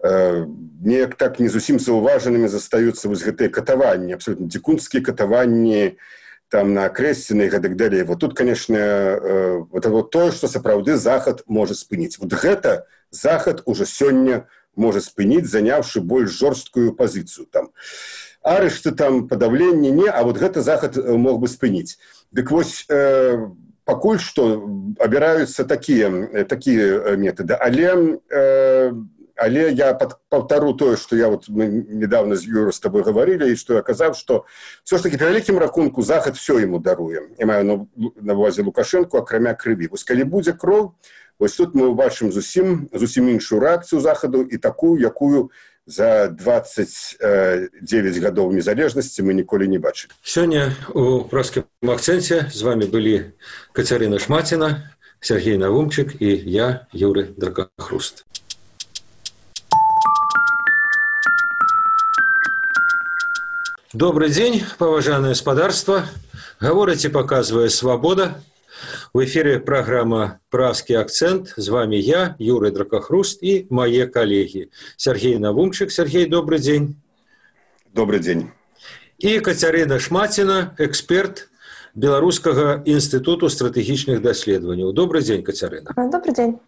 Неяк так не зусім заўважанымі застаюцца вось гэтыя катаванні, абсолютно дзікунскія катаванні, там на Акрэсціна і гэтак далей. Вот тут, конечно, вот, вот тое, што сапраўды Захад можа спыніць. Вот гэта Захад уже сёння можа спыніць, заняўшы больш жорсткую пазіцыю там. арышты там, падаўленне не, а вот гэта захад мог бы спыніць. Дык вось э, пакуль што абіраюцца такія такія метады, але э, але я паўтару тое, што я вот мы недавно з Юрой з тобой гаварылі, і што я казаў, што все ж таки па вялікім рахунку захад все яму даруе. Я маю на, на ўвазе Лукашэнку, акрамя крыві. Вось калі будзе кроў, вось тут мы ўбачым зусім зусім іншую рэакцыю захаду і такую, якую за двадцать девять гадоў незалежнасці мы ніколі не бачылі. Сёння у праскім акцэнце з вами былі Кацярына Шмаціна, Сергей Навумчык і я, Юрий Дракахруст. Добрый день, паважанае спадарства. Гаворыць і паказвае «Свабода». В эфире программа «Пражский акцент». С вами я, Юрий Дракахруст, и мои коллеги. Сергей Навумчик. Сергей, добрый день. Добрый день. И Кацярына Шмаціна, эксперт Белорусского института стратегичных исследований. Добрый день, Кацярына. Добрый день.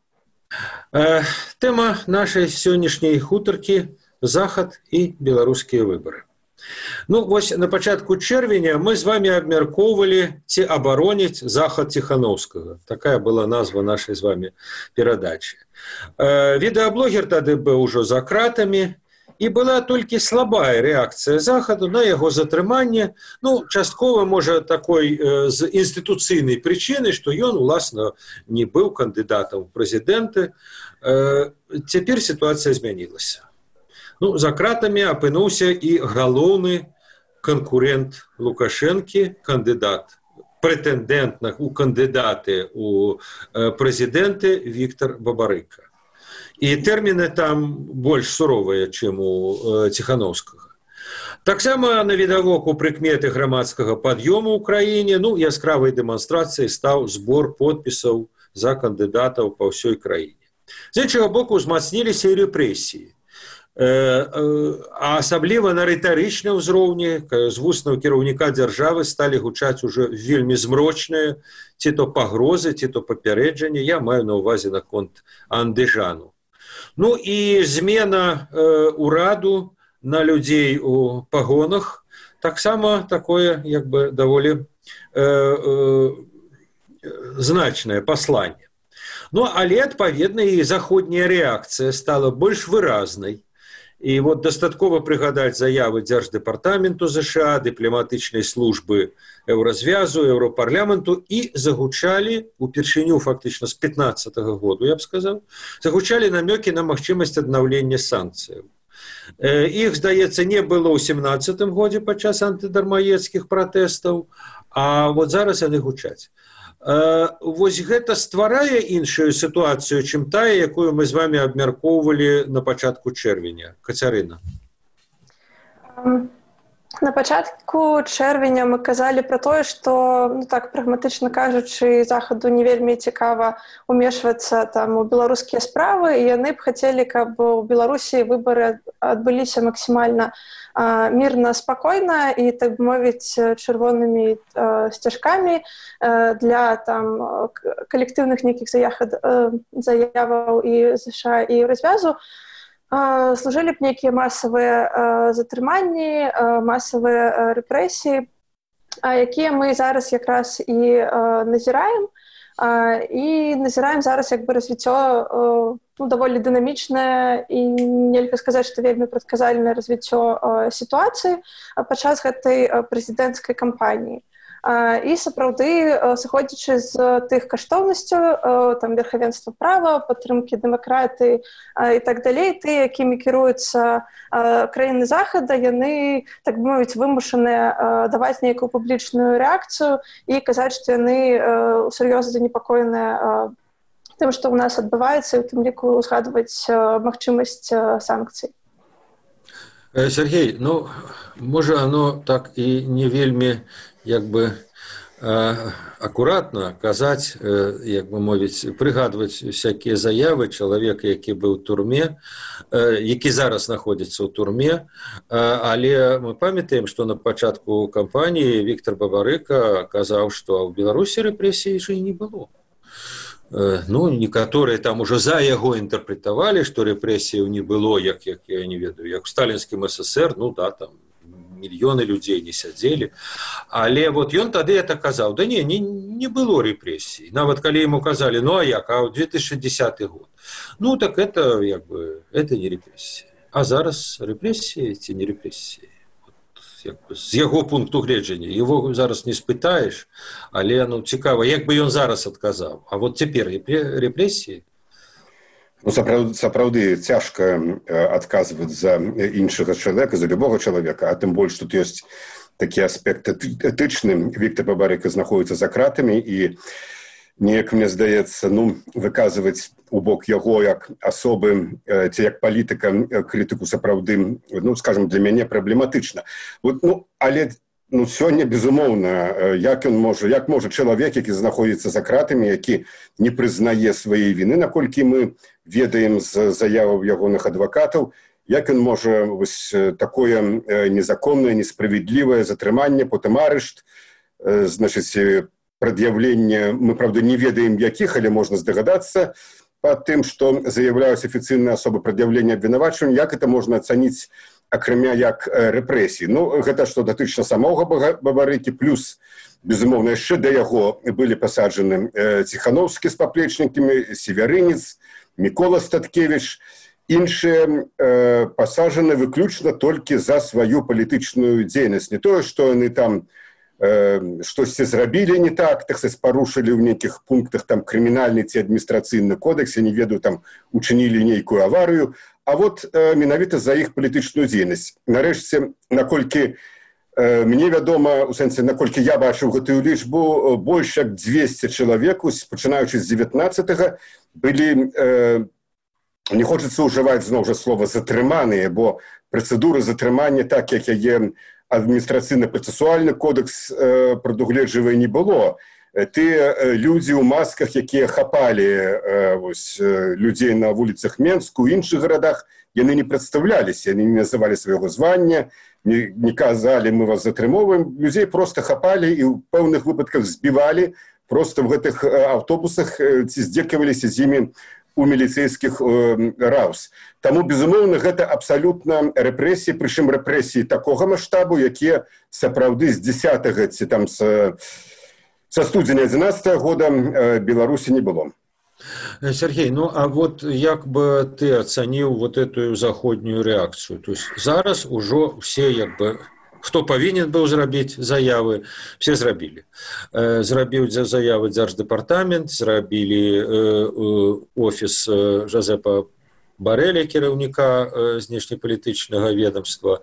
Тема нашей сегодняшней хутаркі – Захад и белорусские выборы. Ну, вось на пачатку чэрвеня мы з вами абмяркоўвалі, ці абароніць захад Ціханаўскага. Такая была назва нашай з вами перадачы. Э, відэаблогер тады быў ужо за кратамі, і была толькі слабая рэакцыя захаду на яго затрыманне, ну, часткова, можа, такой э, з інстытуцыйнай прычыны, што ён, уласна, не быў кандыдатам у прэзідэнты. Э, цяпер сітуацыя змянілася. Ну, за кратамі апынуўся і галоўны канкурент Лукашэнкі, кандыдат, прэтэндэнт у кандыдаты у прэзідэнты Віктор Бабарыка. І тэрміны там больш суровыя, чым у Ціханаўскага. Таксама навідавоку прыкметы грамадскага пад'ёму ў краіне, ну, яскравай дэманстрацыяй стаў збор подпісаў за кандыдатаў па ўсёй краіне. З іншага боку, узмацніліся і рэпрэсіі. А асабліва на рытарычным узроўні з вуснаў кіраўніка дзяржавы сталі гучаць ужо вельмі змрочныя ці то пагрозы, ці то папярэджанні. Я маю на ўвазе наконт Андыжану. Ну і змена э, ураду на людзей у пагонах таксама такое, як бы, даволі э, э, значнае пасланне. Ну, але, адпаведна, і заходняя рэакцыя стала больш выразнай. І вот дастаткова прыгадаць заявы Дзярждэпартаменту ЗША, дыпламатычнай службы Еўразвязу, Еўропарламенту, і загучалі упершыню фактычна з пятнаццатага году, я б сказаў, загучалі намёкі на магчымасць аднаўлення санкцыяў. Іх, здаецца, не было ў семнаццатым годзе падчас антыдармаедскіх пратэстаў, а вот зараз яны гучаць. Вось гэта стварае іншую сітуацыю, чым тая, якую мы з вами абмяркоўвалі на пачатку чэрвеня. Кацярына. На пачатку чэрвеня мы казалі пра тое, што, ну так, прагматычна кажучы, захаду не вельмі цікава умешвацца там у беларускія справы, і яны б хацелі, каб у Беларусі выбары адбыліся максімальна а, мірна, спакойна і, так бы мовіць, чырвонымі а, сцяжкамі а, для там калектыўных нейкіх заяваў і ЗША і развязу. Служылі б нейкія масавыя затрыманні, масавыя рэпрэсіі, якія мы зараз якраз і назіраем. І назіраем зараз як бы развіццё, ну, даволі дынамічнае і нельга сказаць, што вельмі прадказальнае развіццё сітуацыі падчас гэтай прэзідэнцкай кампаніі. І сапраўды, сыходзячы з тых каштоўнасцяў, там верхавенства права, падтрымкі дэмакратыі і так далей, тыя, якімі кіруюцца краіны захада, яны, так бы мовіць, вымушаныя даваць нейкую публічную рэакцыю і казаць, што яны сур'ёзна занепакоеныя тым, што ў нас адбываецца, і ў тым ліку узгадваць магчымасць санкцый. Сергей, ну, можа, оно так і не вельмі як бы акуратна казаць, як бы мовіць, прыгадваць всякія заявы чалавека, які быў у турме, які зараз знаходзіцца ў турме, але мы памятаем, што на пачатку кампаніі Віктор Бабарыка казаў, што ў Беларусі рэпрэсій ж і не было. Ну, некаторыя там ужо за яго інтэрпрэтавалі, што рэпрэсіяў не было, як, як я не ведаю, як у сталінскім СССР, ну да, там мільёны людзей не сядзелі. Але вот ён тады это казаў, да не, не, не было рэпрэсій. Нават калі ему казалі, ну а як, а две тысячи десятый год. Ну так это, як бы, это не рэпрэсія. А зараз рэпрэсіі ці не рэпрэсіі? Як бы, з яго пункту гледжання. Его зараз не спытаеш, але ну, цікава, як бы ён зараз адказаў. А вот цяпер рэпрэсіі? Ну, сапраўды, сапраўды цяжка адказваць за іншага чалавека, за любого чалавека, а тым больш тут ёсць такі аспект этычны. Віктор Бабарыка знаходзіцца за кратамі, і неяк, мне здаецца, ну, выказваць у бок яго як асобы ці як палітыка крытыку сапраўды, ну, скажем, для мяне праблематычна. Вот, ну, але ну, сёння, безумоўна, як ён можа, як можа чалавек, які знаходзіцца за кратамі, які не прызнае сваёй віны, наколькі мы ведаем з заяваў ягоных адвакатаў, як ён можа вось такое незаконнае, несправядлівае затрыманне, потым арышт, значыць, прад'яўленне, мы, правда, не ведаем якіх, але можна здагадацца па тым, што заяўляюць афіцыйныя асобы прад'яўлення абвінавачвання, як это можна ацаніць акрамя як рэпрэсій. Ну, гэта што датычна самога Бабарыкі, плюс, безумоўна, яшчэ да яго былі пасаджаны Ціхановскі з паплечнікамі, Севярынец, Мікола Статкевіч. Іншыя э, пасаджаны выключна толькі за сваю палітычную дзейнасць. Не тое, што яны там штосьці зрабілі не так, так сказать, парушылі ў нейкіх пунктах там крымінальны ці адміністрацыйны кодекс, я не ведаю, там учынілі нейкую аварыю, а вот э, менавіта за іх палітычную дзейнасць. Нарэшце, наколькі э, мне вядома, у сэнсе, наколькі я бачыў гэтую лічбу, больш як дзвесце чалавек, пачынаючы з дзевятнаццатага, былі, э, не хочацца ўжываць зноў жа слова затрыманыя, бо працэдуры затрымання, так як яе адміністрацыйна-працэсуальны кодекс э, прадугледжвае не было. Тыя э, людзі ў масках, якія хапалі э, вось, э, людзей на вуліцах Менску, у іншых гарадах, яны не прадстаўляліся, яны не называлі свайго звання, не, не казалі, мы вас затрымоўваем. Людзей проста хапалі і ў пэўных выпадках збівалі, проста в гэтых э, аўтобусах э, ці здзекаваліся з імі у міліцейскіх э, раус. Таму, безумоўна, гэта абсалютна рэпрэсіі, прычым рэпрэсіі такога маштабу, якія сапраўды з дзесятага ці там са, са студзеня адзінаццатага года э, Беларусі не было. Сергей, ну а вот як бы ты ацаніў вот эту заходнюю рэакцыю? То есть зараз ужо все як бы хто павінен быў зрабіць заявы, все зрабілі. Э, зрабіў заявы дзярждэпартамент, зрабілі э, офіс э, Жозепа Барэля, кіраўніка э, знешнепалітычнага ведомства,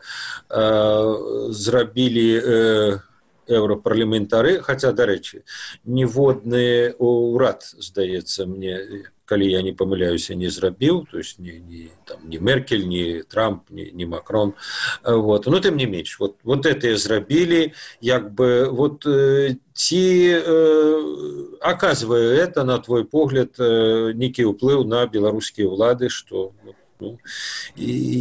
э, зрабілі э, еўрапарламентары, хаця, дарэчы, ніводны ўрад, здаецца мне, калі я не памыляюся, не зрабіў, то есть не, не, там, не Меркель, не Трамп, не, не Макрон. Вот. Но тым не менш, вот, вот это зрабілі, як бы, вот, ці э, оказывае это, на твой погляд, э, нейкі ўплыў на беларускія ўлады, што ну, і,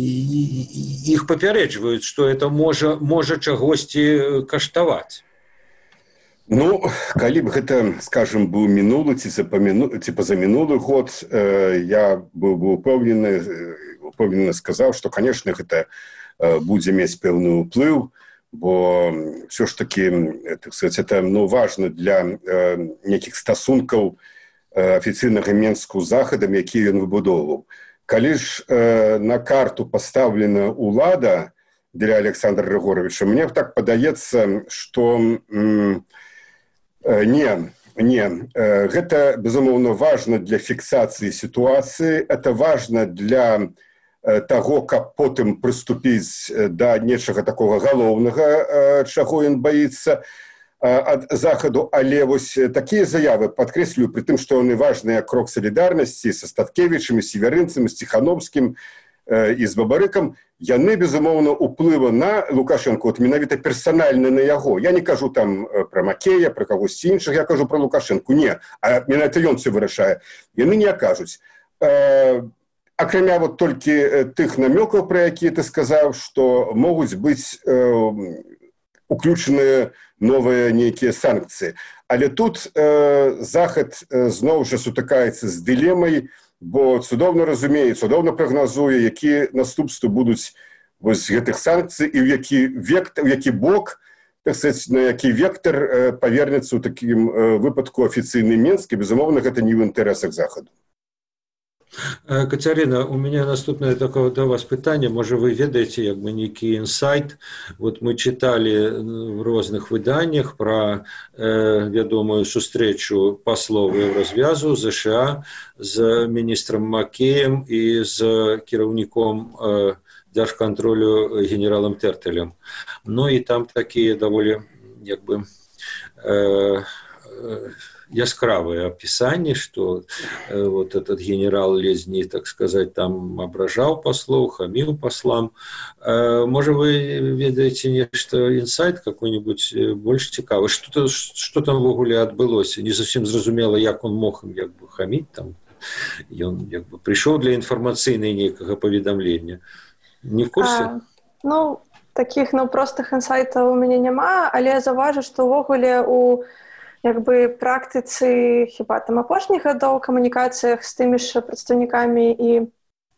і, іх папярэджваюць, што это можа, можа чагосьці каштаваць. Ну, калі б гэта, скажем, быў мінулы ці, ці пазамінулы год, э, я быў бы упэўнены, упэўнена сказаў, што, канешне, гэта э, будзе мець пэўны ўплыў, бо ўсё ж такі, так сказаць, это ну, важна для э, нейкіх стасункаў э, афіцыйнага Менску з захадам, які ён выбудоўваў. Калі ж э, на карту пастаўлена ўлада для Александра Григоровича, мне так падаецца, што м, Не, не. Гэта, безумоўна, важна для фіксацыі сітуацыі, это важна для таго, каб потым прыступіць да нечага такога галоўнага, чаго ён баіцца ад захаду, але вось такія заявы, падкрэслюю, пры тым, што яны важныя крок салідарнасці са Статкевічам, з Севярынцам, з Ціхановскім і з Бабарыкам, яны, безумоўна, уплыва на Лукашенко, от менавіта персанальна на яго. Я не кажу там пра Макея, пра кагосьці іншых, я кажу пра Лукашенку. Не, а менавіта ён все вырашае. Яны не акажуць. Э, акрамя вот толькі тых намёкаў, пра якія ты сказаў, што могуць быць э, уключаныя новыя нейкія санкцыі. Але тут э, Захад э, зноў жа сутыкаецца з дылемай, бо цудоўна разумее, цудоўна прагназуе, якія наступствы будуць вось гэтых санкцый і ў які вектор, у які бок, так сказать, на які вектор павернецца ў такім выпадку афіцыйны Мінск, і, безумоўна, гэта не ў інтарэсах Захаду. Катерина, у меня наступное такое до вас питание. Может, вы ведаете, як бы некий инсайт. Вот мы читали в разных выданиях про э, вядомую сустрэчу послов Еврозвязу США с министром Макеем и с кіраўніком э, Держконтролю генералом Тертелем. Ну и там такие довольно, як бы, э, э, яскравое описание, что э, вот этот генерал Лезни, так сказать, там ображал послов, хамил послам. Э, может, вы ведаете нечто, инсайт какой-нибудь больше цікавый? Что, что там в огуле отбылось? Не совсем зразумело, як он мог им як бы хамить там. И он як бы пришел для информационной некого поведомления. Не в курсе? А, ну, таких ну, простых инсайтов у меня нема, але я заважу, что в огуле у якби практицы хіба там апошніх гадоў камунікацыях з тымі ж прадстаўнікамі і э,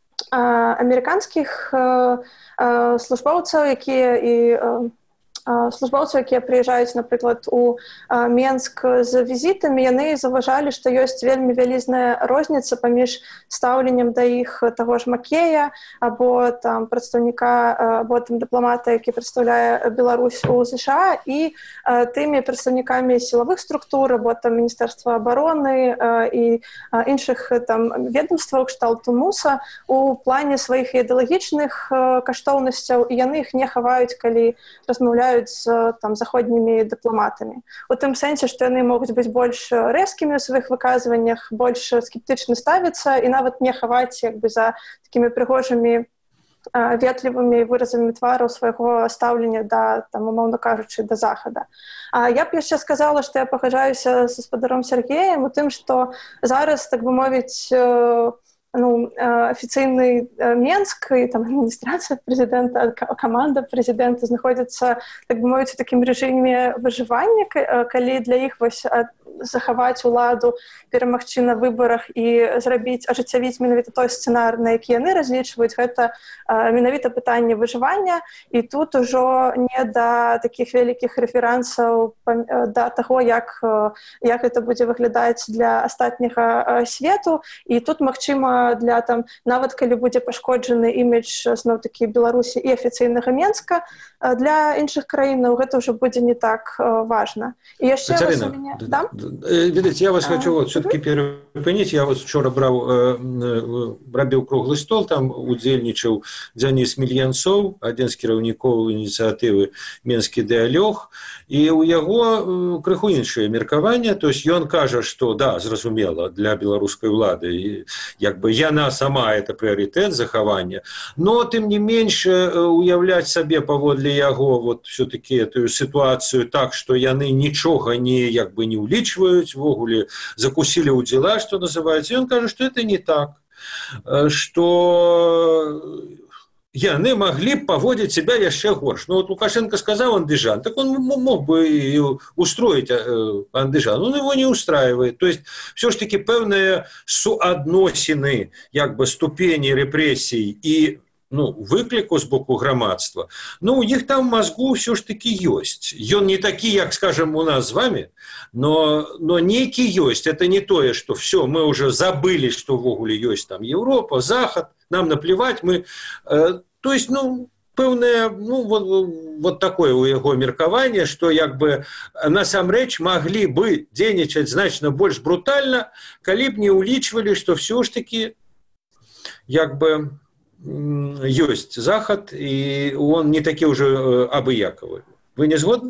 амерыканскіх э, э, службоўцаў, якія і э, службоўцаў, якія прыязджаюць, напрыклад, у Менск з візітамі, яны заўважалі, што ёсць вельмі вялізная розніца паміж стаўленнем да іх таго ж Макея або там прадстаўніка або там дыпламата, які прадстаўляе Беларусь у США, і тымі прадстаўнікамі сілавых структур або там Міністэрства абароны і іншых там ведомстваў кшталту МУСа у плане сваіх ідэалагічных каштоўнасцяў, і яны іх не хаваюць, калі размаўляюць з там заходнімі дыпламатамі. У тым сэнсе, што яны могуць быць больш рэзкімі ў сваіх выказваннях, больш скептычна ставіцца і нават не хаваць як бы за такімі прыгожымі ветлівымі выразамі твараў свайго стаўлення да, там, умоўна кажучы, да Захада. А я б яшчэ сказала, што я пагаджаюся з гаспадаром Сергеем у тым, што зараз, так бы мовіць, ну, афіцыйны Менск і там адміністрацыя прэзідэнта, каманда прэзідэнта знаходзяцца, так бы мовіць, у такім рэжыме выжывання, калі для іх вось захаваць уладу, перамагчы на выбарах і зрабіць, ажыццявіць менавіта той сцэнар, на які яны разлічваюць, гэта менавіта пытанне выжывання, і тут ужо не да такіх вялікіх рэферансаў да таго, як, як гэта будзе выглядаць для астатняга свету, і тут, магчыма, для там, нават калі будзе пашкоджаны імідж зноў-такі Беларусі і афіцыйнага Менска, для іншых краінаў гэта ўжо будзе не так важна. І яшчэ раз у мяне... Да? Видите, я вас а, хочу вот все-таки перепынить. Я вот вчера брал, э, робил круглый стол, там удзельничал Денис Мільянцов, один з кіраўнікоў ініцыятывы «Менскі дыялог», і у яго крыху іншае меркаванне, то есть ён кажа, что да, зразумела, для беларускай улады, і, як бы яна сама это прыярытэт захавання, но тым не менш уяўляць сабе паводле яго вот все-таки эту ситуацию так, что яны нічога не як бы не улічваюць, вогуле закусили у дела, что называется, и он кажет, что это не так, что яны могли поводить себя еще горш. Ну вот Лукашенко сказал Андыжан, так он мог бы устроить Андыжан, он его не устраивает. То есть все-таки певные суадносины, як бы ступени репрессий и ну, выклику з боку громадства, ну, у них там в мозгу все ж таки есть. Он не такие, как, скажем, у нас с вами, но, но некий есть. Это не то, что все, мы уже забыли, что в огуле есть там Европа, Захад, нам наплевать, мы... Э, то есть, ну, пэўнае, ну, вот, вот такое у яго меркаванне, что, як бы, насамрэч могли бы дзейнічаць значна больш брутальна, калі б не улічвалі, что все ж таки, як бы, есть Захад, и он не такі уже абыякавы. Вы не згодны?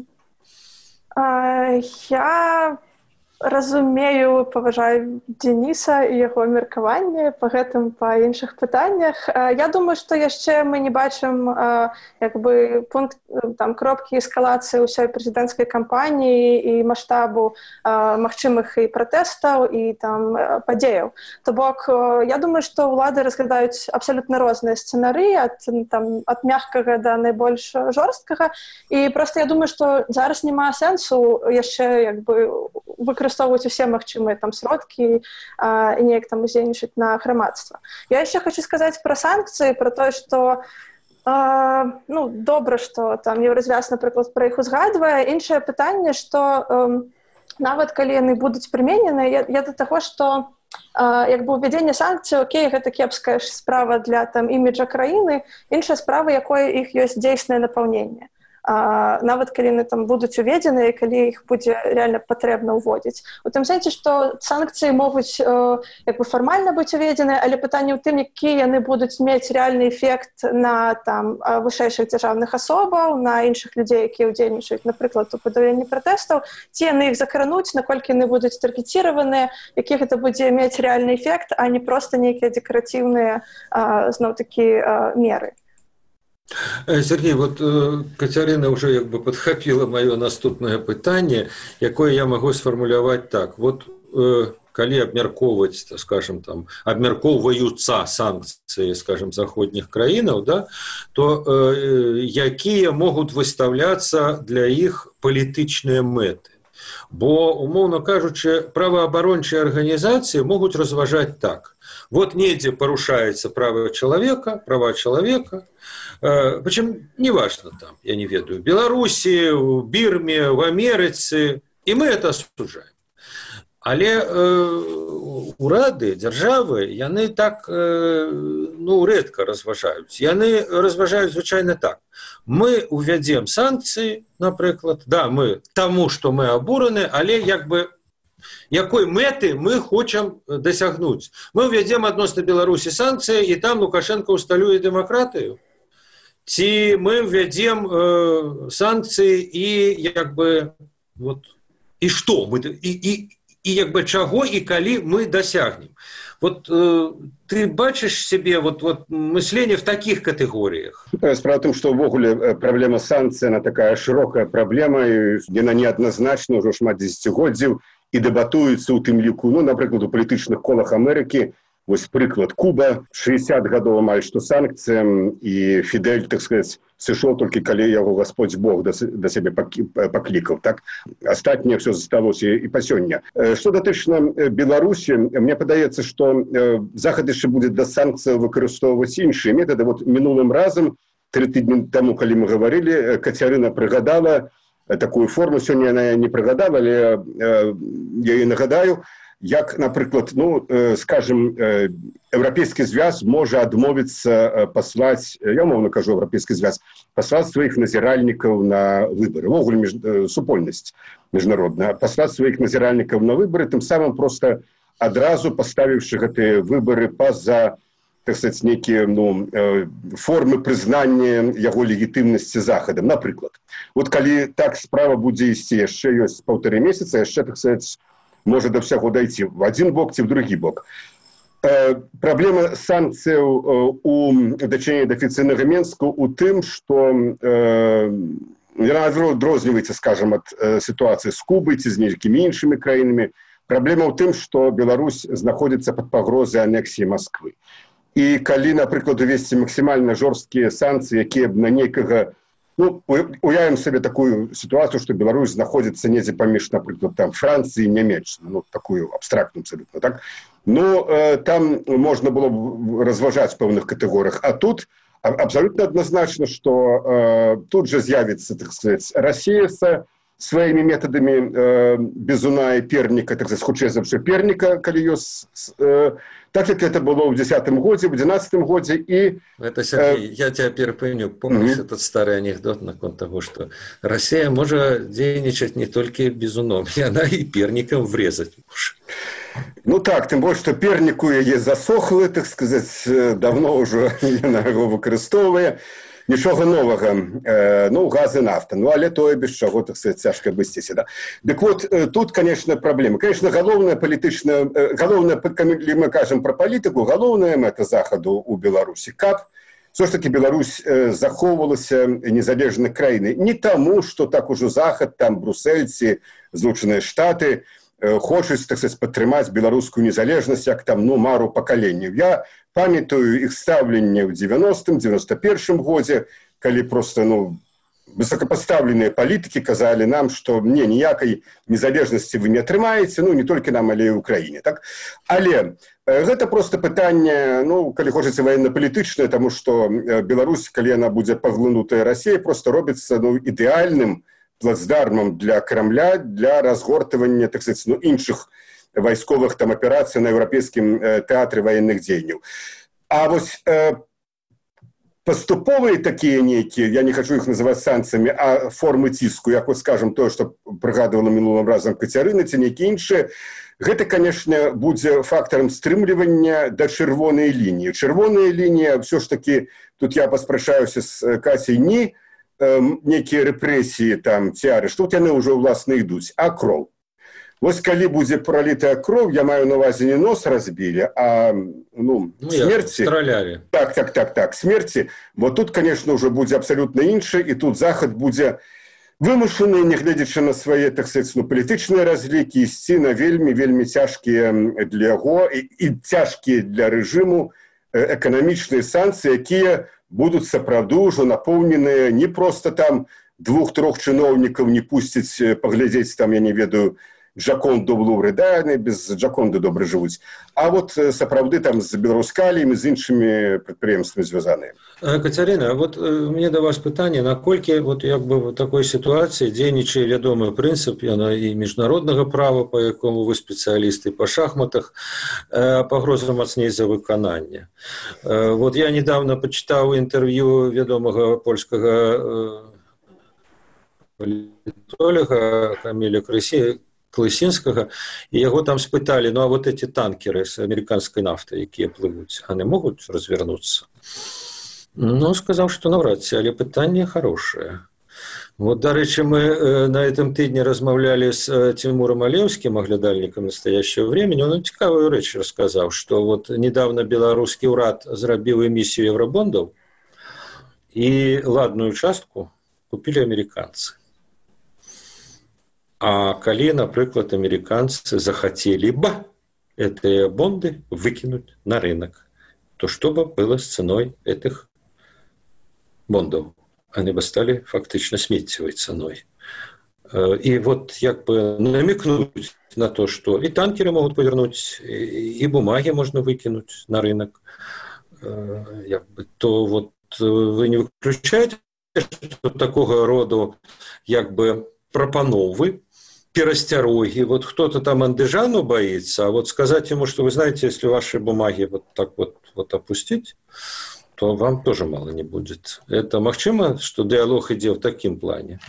Я разумею, паважаю Дениса і яго меркаванне па гэтым, па іншых пытаннях. Я думаю, што яшчэ мы не бачым як бы пункт там кропкі эскалацыі ўсёй прэзідэнцкай кампаніі і маштабу магчымых і пратэстаў і там падзеяў. То бок, я думаю, што ўлады разглядаюць абсалютна розныя сцэнары ад там ад мяккага да найбольш жорсткага, і проста я думаю, што зараз няма сэнсу яшчэ як бы выкарыстоўваць усе магчымыя там сродкі а, і неяк там уздзейнічаць на грамадства. Я яшчэ хочу сказаць пра санкцыі, пра тое, што Uh, ну, добра, што там Еўразвяз, напрыклад, пра іх узгадвае. Іншае пытанне, што um, нават калі яны будуць прыменены, я, я да таго, што uh, як бы ўвядзенне санкцый, окей, гэта кепская справа для там іміджа краіны, іншая справа, якое іх ёсць дзейснае напаўненне. А, нават калі яны там будуць уведзены, калі іх будзе реально патрэбна ўводзіць. У тым сэнсе, што санкцыі могуць э, як бы фармальна быць уведзены, але пытанне ў тым, які яны будуць мець рэальны эфект на там вышэйшых дзяржаўных асобаў, на іншых людзей, якія ўдзельнічаюць, напрыклад, у падаўленні пратэстаў, ці яны іх закрануць, наколькі яны будуць таргеціраваныя, які гэта будзе мець рэальны эфект, а не проста нейкія дэкаратыўныя зноў-такі меры. Сергей, вот Кацярына уже як бы подхапила мое наступное пытанне, якое я могу сфармуляваць так. Вот калі абмяркоўваць, скажем, там, абмяркоўваюцца санкцыі, скажем, заходніх краінаў, да, то э, якія могуць выставляцца для іх палітычныя мэты. Бо, умоўна кажучы, праваабарончыя арганізацыі могуць разважаць так. Вот недзе парушаецца права чалавека, права чалавека, э, причем неважно там, я не ведаю, в Беларуси, в Бирме, в Америце, и мы это осуждаем. Але э, урады, дзяржавы, яны так, э, ну, рэдка разважаюць. Яны разважаюць звычайна так. Мы увядзем санкцыі, напрыклад, да, мы таму, што мы абураны, але як бы якой мэты мы хочам дасягнуць. Мы увядзем адносна Беларусі санкцыі, і там Лукашенко усталюе дэмакратыю. Ці мы увядзем э, санкцыі і як бы вот і што мы і і і як бы чаго і калі мы дасягнем. Вот э, ты бачыш себе вот вот мысленне в таких катэгорыях. Справа в том, что ўвогуле праблема санкцый, она такая широкая праблема, і яна неадназначна ўжо шмат дзесяцігоддзяў і дэбатуецца ў тым ліку, ну, напрыклад, у палітычных колах Амерыкі. Вось прыклад Куба, шэсцьдзесят гадоў амаль што санкцыям, і Фідель, так сказаць, сышоў толькі калі яго Господь Бог да, да сябе паклікаў. Так? Астатняе ўсё засталося і па сёння. Што датычна Беларусі, мне падаецца, што Захад яшчэ будзе да санкцыяў выкарыстоўваць іншыя метады. Вот мінулым разам, тры тыдні таму, калі мы гаварылі, Кацярына прыгадала такую форму, сёння яна не прыгадала, але я їй нагадаю, як, напрыклад, ну, скажем, Еўрапейскі звяз можа адмовіцца паслаць, я умоўна кажу, Еўрапейскі звяз, паслаць сваіх назіральнікаў на выбары, ўвогуле між, супольнасць міжнародная, паслаць сваіх назіральнікаў на выбары, тым самым проста адразу паставіўшы гэтыя выбары па-за, так сказаць, нейкія, ну, формы прызнання яго легітымнасці Захадам, напрыклад. Вот калі так справа будзе ісці яшчэ ёсць паўтары месяца, яшчэ, так сказаць, может до всего дойти в один бок, ці в другі бок. Э, праблема санкцыяў э, у дачынення да афіцыйнага Менску у тым, што э, яна адрозніваецца, скажем, ад э, сітуацыі з Кубай ці з нейкімі іншымі краінамі. Праблема ў тым, што Беларусь знаходзіцца пад пагрозай анексіі Масквы. І калі, напрыклад, увесці максімальна жорсткія санкцыі, якія б на нейкага, ну, уявім себе такую ситуацию, что Беларусь знаходится недзе паміж, напрыклад, там Франции и Нямецчины, ну, такую абстрактную абсолютно, так? Ну, э, там можно было бы разважать в пэўных катэгорыях, а тут абсолютно однозначно, что э, тут же з'явится, так сказать, Россия со своими методами э, Безуна и Перника, так сказать, хутчэй за ўсё Перника, калі ёсць, э, так как это было в десятым году, в двенадцатом году. И, это, Сергей, э, я тебя перепомню. Помнишь mm-hmm. этот старый анекдот на кон того, что Россия может дейничать не только Безуном, и она и Перником врезать может. Ну так, тем больше, что Пернику яе засохло, так сказать, давно уже яна его выкарыстоўвае. Нічога новага, э, ну, газ і нафта, ну, але тое без чаго, так сказать, цяжка абысціся, да. Дык вот, э, тут, конечно, праблема. Конечно, галоўная палітычная, э, галоўная, калі мы кажам пра палітыку, галоўная мэта Захаду у Беларусі, каб все ж таки Беларусь э, захоўвалася незалежнай краінай. Не таму, што так ужо Захад, там брусельцы, Злучаныя Штаты, хочуць, так сказать, падтрымаць беларускую незалежнасць, як там, ну, мару пакаленняў. Я памятаю іх стаўленне ў дзевяностым, дзевяносто першым годзе, калі просто, ну, высокопоставленные политики казали нам, что не, ніякай незалежнасці вы не атрымаеце, ну не толькі нам, але і ўкраіне. Так? Але гэта просто пытанне, ну, калі хочаце, военно-палітычнае, таму што Беларусь, калі яна будзе паглынутая Расіяй, просто робіцца ну, ідэальным плацдармам для Кремля, для разгортывання, так сказать, ну, іншых вайсковых там аперацый на еўрапейскім тэатры военных дзеянняў. А вось э, паступовыя такія нейкія, я не хочу іх называць санкцыямі, а формы ціску, як вот скажем, тое, што прыгадывала мінулым разам Кацярына, ці нейкія іншыя, гэта, конечно, будзе фактарам стрымлівання да чырвонай лініі. Чырвоная лінія, все ж таки, тут я паспрачаюся з Кацей, не э, нейкія рэпрэсіі, там, ці арышт, тут яны ўжо, уласна, ідуць, а кроў. Вось калі будзе пролітая кроў, я маю на увазе не нос разбілі, а ну, ну, смерці. Стралялі. Так, так, так, так, смерці. Вот тут, конечно, уже будзе абсолютно інше, і тут Захад будзе вымушаны, нягледзячы на свае, так сказать, ну, палітычныя разлікі, ісці на вельмі, вельмі цяжкія для яго і, і цяжкія для рэжыму эканамічныя санкцыі, якія будуць сапраўды ўжо напоўненыя не просто там двух-трох чыноўнікаў не пусціць паглядзець там, я не ведаю, Джаконду в Лувры, да, они без Джаконды добре живуть. А вот сапраўды там з Беларускаліем і з іншымі прадпрыемствамі звязаныя. Кацярына, вот мне да вас пытанне, наколькі вот як бы в такой сітуацыі дзейнічае вядомы прынцып, яна і міжнароднага права, па якому вы спецыялісты па шахматах, пагроза мацней за выкананне. Вот я недавно почитаў інтэрв'ю вядомага польскага палітолога Каміля Крысі, Клысінскага, і яго там спыталі, ну а вот эти танкеры з амерыканскай нафтай, якія плывуць, они могуць развернуцца? Ну, сказаў, што наўрад ці, але пытанне хорошее. Вот, дарэчы, мы на этом тыдні размаўлялі з Тимуром Алеўскім, аглядальнікам настоящего времени, он цікавую рэч расказаў, што вот недавно беларускі ўрад зрабіў эмісію евробондаў, і ладную частку купілі амерыканцы. А калі, напрыклад, американцы захотели бы эти бонды выкинуть на рынок, то что бы было с ценой этих бондов? Они бы стали фактично сметевой ценой. И вот как бы намекнуть на то, что и танкеры могут повернуть, и бумаги можно выкинуть на рынок, то вот вы не выключаете, что такого рода как бы пропановы, перасцярогі, вот кто-то там Андыжану боится, а вот сказать ему, что вы знаете, если ваши бумаги вот так вот, вот опустить, то вам тоже мало не будет. Это магчыма, что диалог ідзе в таким плане?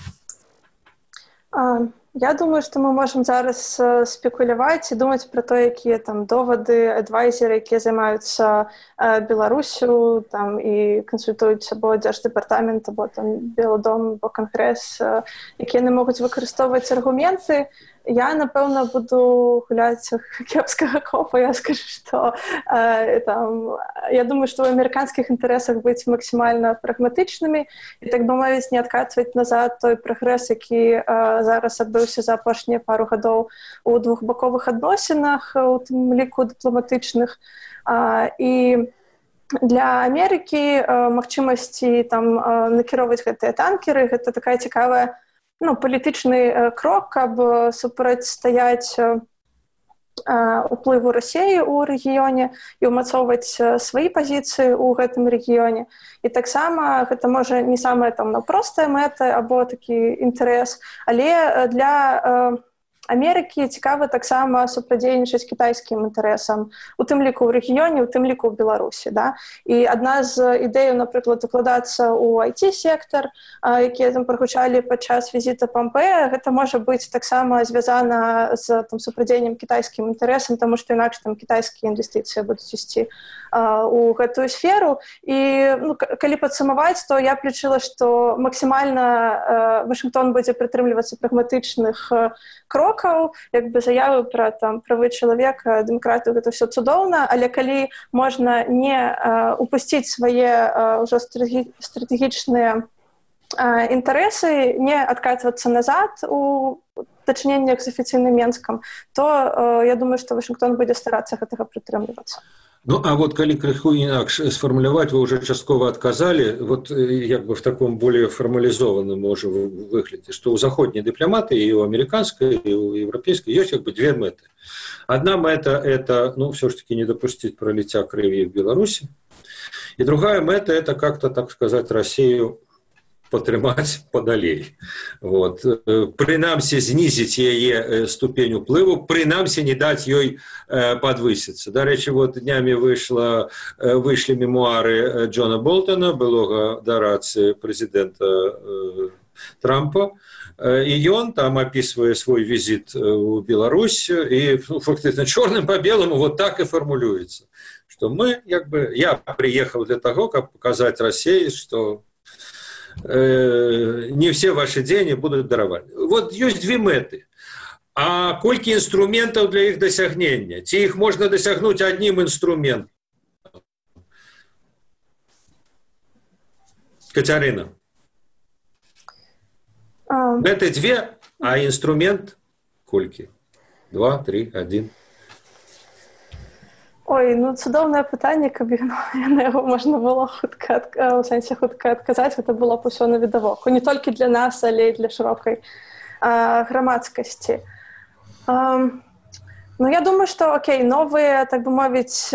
Я думаю, што мы можам зараз спекуляваць і думаць пра то, якія там довады, адвайзеры, якія займаюцца Беларусю там, і кансультуюць або Дзярждэпартамент, або там Беладом, або Кангрэс, якія яны могуць выкарыстоўваць аргументы. Я, напэўна, буду гуляць кепскага копа. Я скажу, што э, там, я думаю, што ў амерыканскіх інтарэсах быць максімальна прагматычнымі і, так бы мовіць, не адкатваць назад той прагрэс, які э, зараз адбыўся за апошнія пару гадоў у двухбаковых адносінах, у тым ліку дыпламатычных. Э, і для Амерыкі э, магчымасці там э, накіроўваць гэтыя танкеры, гэта такая цікавая ну, палітычны крок, каб супрацьстаяць уплыву Расіі ў рэгіёне і ўмацоўваць свае пазіцыі ў гэтым рэгіёне. І таксама гэта можа не самая там простая мэта або такі інтарэс, але для Амерыкі цікава таксама супрадзейнічаць кітайскім інтарэсам, у тым ліку ў рэгіёне, у тым ліку ў Беларусі. Да? І адна з ідэяў, напрыклад, укладацца ў ай ти-сектар, якія там прагучалі падчас візіта Пампея, гэта можа быць таксама звязана з там, супрадзейнем кітайскім інтарэсам, таму што інакш там кітайскія інвестыцыі будуць ісці у гэтую сферу. І ну, калі падсумаваць, то я б лічыла, што максімальна Вашынгтон будзе прытрымлівацца прагматычных крокаў, як бы заявы пра там правы чалавека, дэмакратыю, гэта ўсё цудоўна, але калі можна не э, упусціць свае э, ўжо стратэгічныя э, інтарэсы, не адкатвацца назад у дачыненнях з афіцыйным Менскам, то э, я думаю, што Вашынгтон будзе старацца гэтага прытрымлівацца. Ну, а вот калі крыху інакш сфармуляваць, вы уже часткова адказалі, вот як бы в таком более фармалізованым можа выглядзе, што ў заходняй дыпламатыі і ў амерыканскай, і ў еўрапейскай ёсць як бы две мэты. Одна мэта – это, ну, все ж таки не допустить пролития крови в Беларуси. И другая мэта – это как-то, так сказать, Россию потрымаць падалей. Вот. Прынамсі, знизить яе ступень уплыву, прынамсі, не дать ёй подвыситься. До речи, вот днями вышло, вышли мемуары Джона Болтона, былога дарацы президента Трампа, и он там описывая свой визит в Беларусь, и ну, фактически черным по белому вот так и формулируется, что мы, как бы, я приехал для того, как показать России, что э, не все ваши деньги будут дарованы. Вот есть две меты. А кольки инструментов для их досягнения? Те их можно досягнуть одним инструментом. Катерина. Um... Это две, а инструмент кольки? Два, три, один. Ой, ну цудоўнае пытанне, каб на яго можна было хутка, у сэнсе хутка адказаць, гэта было б усё навідавоку. Не толькі для нас, але і для шырокай грамадскасці. Ну, я думаю, что, окей, новые, так бы мовіць,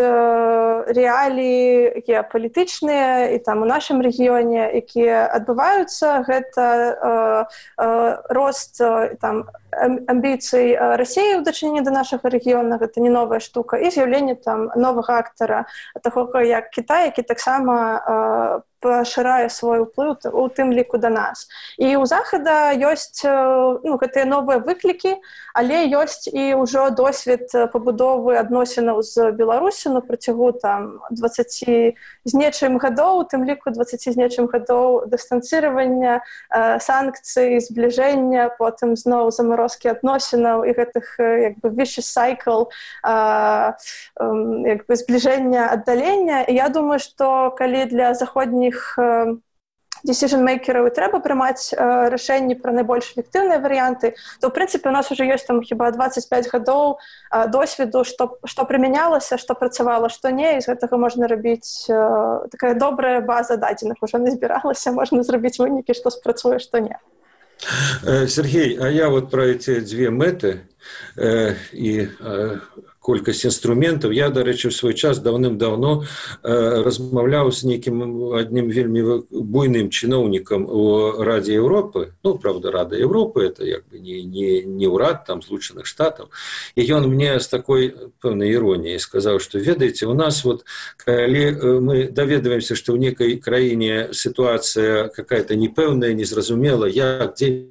реалии геополитичные и там у нашем регионе, якія адбываюцца, гэта э, э, рост там амбіцый России ў дачыненні до нашага рэгіёна, гэта не новая штука, і з'яўленне там новага актара, такога як Кітай, які таксама э, пашырае свой уплыў у тым ліку да нас. І ў Захада ёсць ну, гэтыя новыя выклікі, але ёсць і ўжо досвед пабудовы адносінаў з Беларусю на працягу там дваццаці з нечым гадоў, у тым ліку дваццаці з нечым гадоў дыстанцыравання, э, санкцый, збліжэння, потым зноў замарозкі адносінаў і гэтых як бы vicious cycle э, э, як бы збліжэння, аддалення. І я думаю, што калі для заходніх decision-makераў і трэба прымаць э, рашэнні пра найбольш эфектыўныя варыянты, то, ў прынцыпе, у нас уже ёсць там хіба дваццаць пяць гадоў э, досведу, што, што прымянялася, што працавала, што не, і з гэтага можна рабіць э, такая добрая база дадзеных уже назбіралася, можна зрабіць вынікі, што спрацуе, што не. Сергей, а я вот про эти две мэты э, и э, колькасць інструментаў. Я, дарэчы, в свой час даўным-даўно э, размаўляў з некім адним вельмі буйным чыноўнікам у Радзе Европы. Ну, правда, Рада Европы, это як бы не, не, не ўрад там Злучаных Штатаў. І ён мне з такой пэўнай іроніяй сказаў, што, ведаеце, у нас вот, калі мы даведваемся, што ў некай краіне сітуацыя какая-то непэўная, незразумела, як, дзе,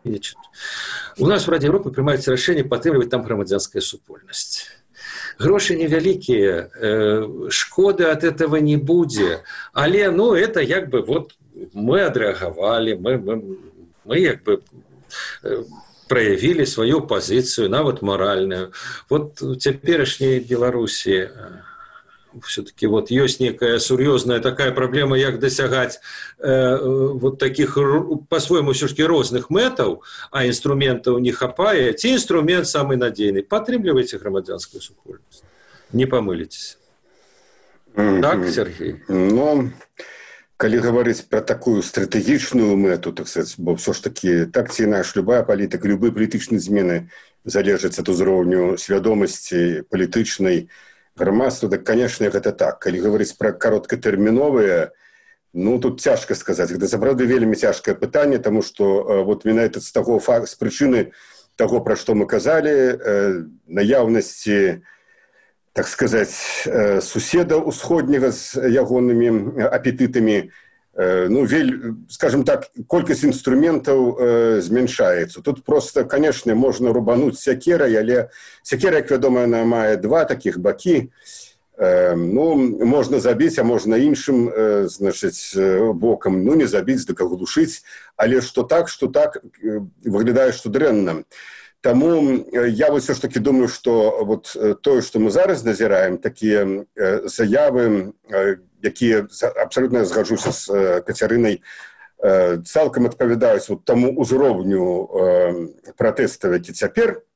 у нас в Раде Европы прымаецца рашэнне падтрымліваць там грамадзянская супольнасць. Гроши невялікія, э, шкоды от этого не будзе, але, ну, это як бы вот мы адрэагавалі, мы, мы, мы як бы э, проявили свою позицию, нават моральную. Вот в цяперашняй Беларусі все-таки вот есть некая сур'ёзная такая проблема, як досягать э, вот таких по-своему все-таки розных мэтаў, а инструментов не хапае. Ці инструмент самый надейный. Падтрымлівайце грамадзянскую супольнасць. Не помылитесь. Mm-hmm. Так, Сергей? Ну, калі говорить про такую стратегічную мэту, так сказать, бо все ж таки так ці інакш любая палітыка, любые палітычныя змены залежаць ад узроўню свядомасці палітычнай грамадства, так, конечно, гэта так. Калі говорить про кароткатэрміновыя, ну, тут цяжка сказаць. Гэта, сапраўды, вельмі цяжкае пытанне, таму што вот менавіта з таго факта, з прычыны таго, пра што мы казалі, наяўнасці, так сказаць, суседа усходняга з ягонымі апетытамі, ну, вель, скажем так, колькасць інструментаў э, змяншаецца. Тут просто, конечно, можна рубануць сякерай, але сякера, як вядома, она мае два такіх бакі. Э, ну, можна забіць, а можна іншым, э, значыць, бокам, ну, не забіць, дык аглушыць, але што так, што так, э, выглядае, што дрэнна. Таму я вот все ж таки думаю, что вот тое, что мы зараз назіраем, такія э, заявы, э, якія, абсолютно згаджуся з э, Кацярынай, э, цалкам адпавядаюць вот таму узроўню э, пратэстаў, які цяпер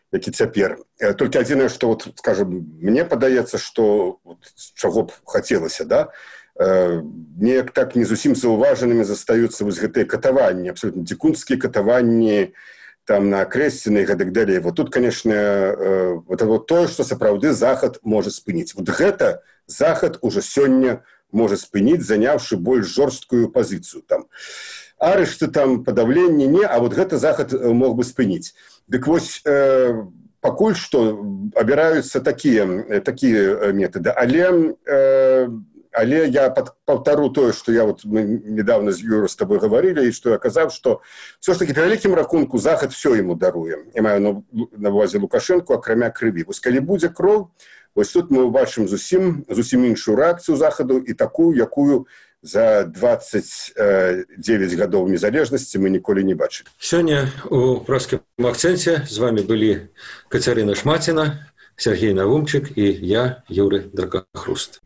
які цяпер. Толькі адзінае, што вот, скажем, мне падаецца, што вот, чаго б хацелася, да, неяк так не зусім заўважанымі застаюцца вось гэтыя катаванні, абсолютно дзікунскія катаванні там на Крэсціны і гэтак далей. Вот тут, конечно, вот, вот тое, што сапраўды Захад можа спыніць. Вот гэта Захад уже сёння можа спыніць, заняўшы больш жорсткую пазіцыю. Там арышты, там падаўленне не, а вот гэта Захад мог бы спыніць. Дык вось э, пакуль што абіраюцца такія, такія метады, але э, Але я паўтару тое, што я вот, мы недавно з Юрой з тобой гаварылі, і што я казаў, што все ж таки па вялікім рахунку Захад все яму даруе. Я маю на, на увазі Лукашэнку, акрамя крыві. Вось калі будзе кроў, вось тут мы ўбачым зусім, зусім іншую рэакцыю Захаду і такую, якую за двадцать девять гадоў незалежнасці мы ніколі не бачылі. Сёння у пражскім акцэнце з вами былі Кацярына Шмаціна, Сергей Навумчык і я, Юры Дракахруст.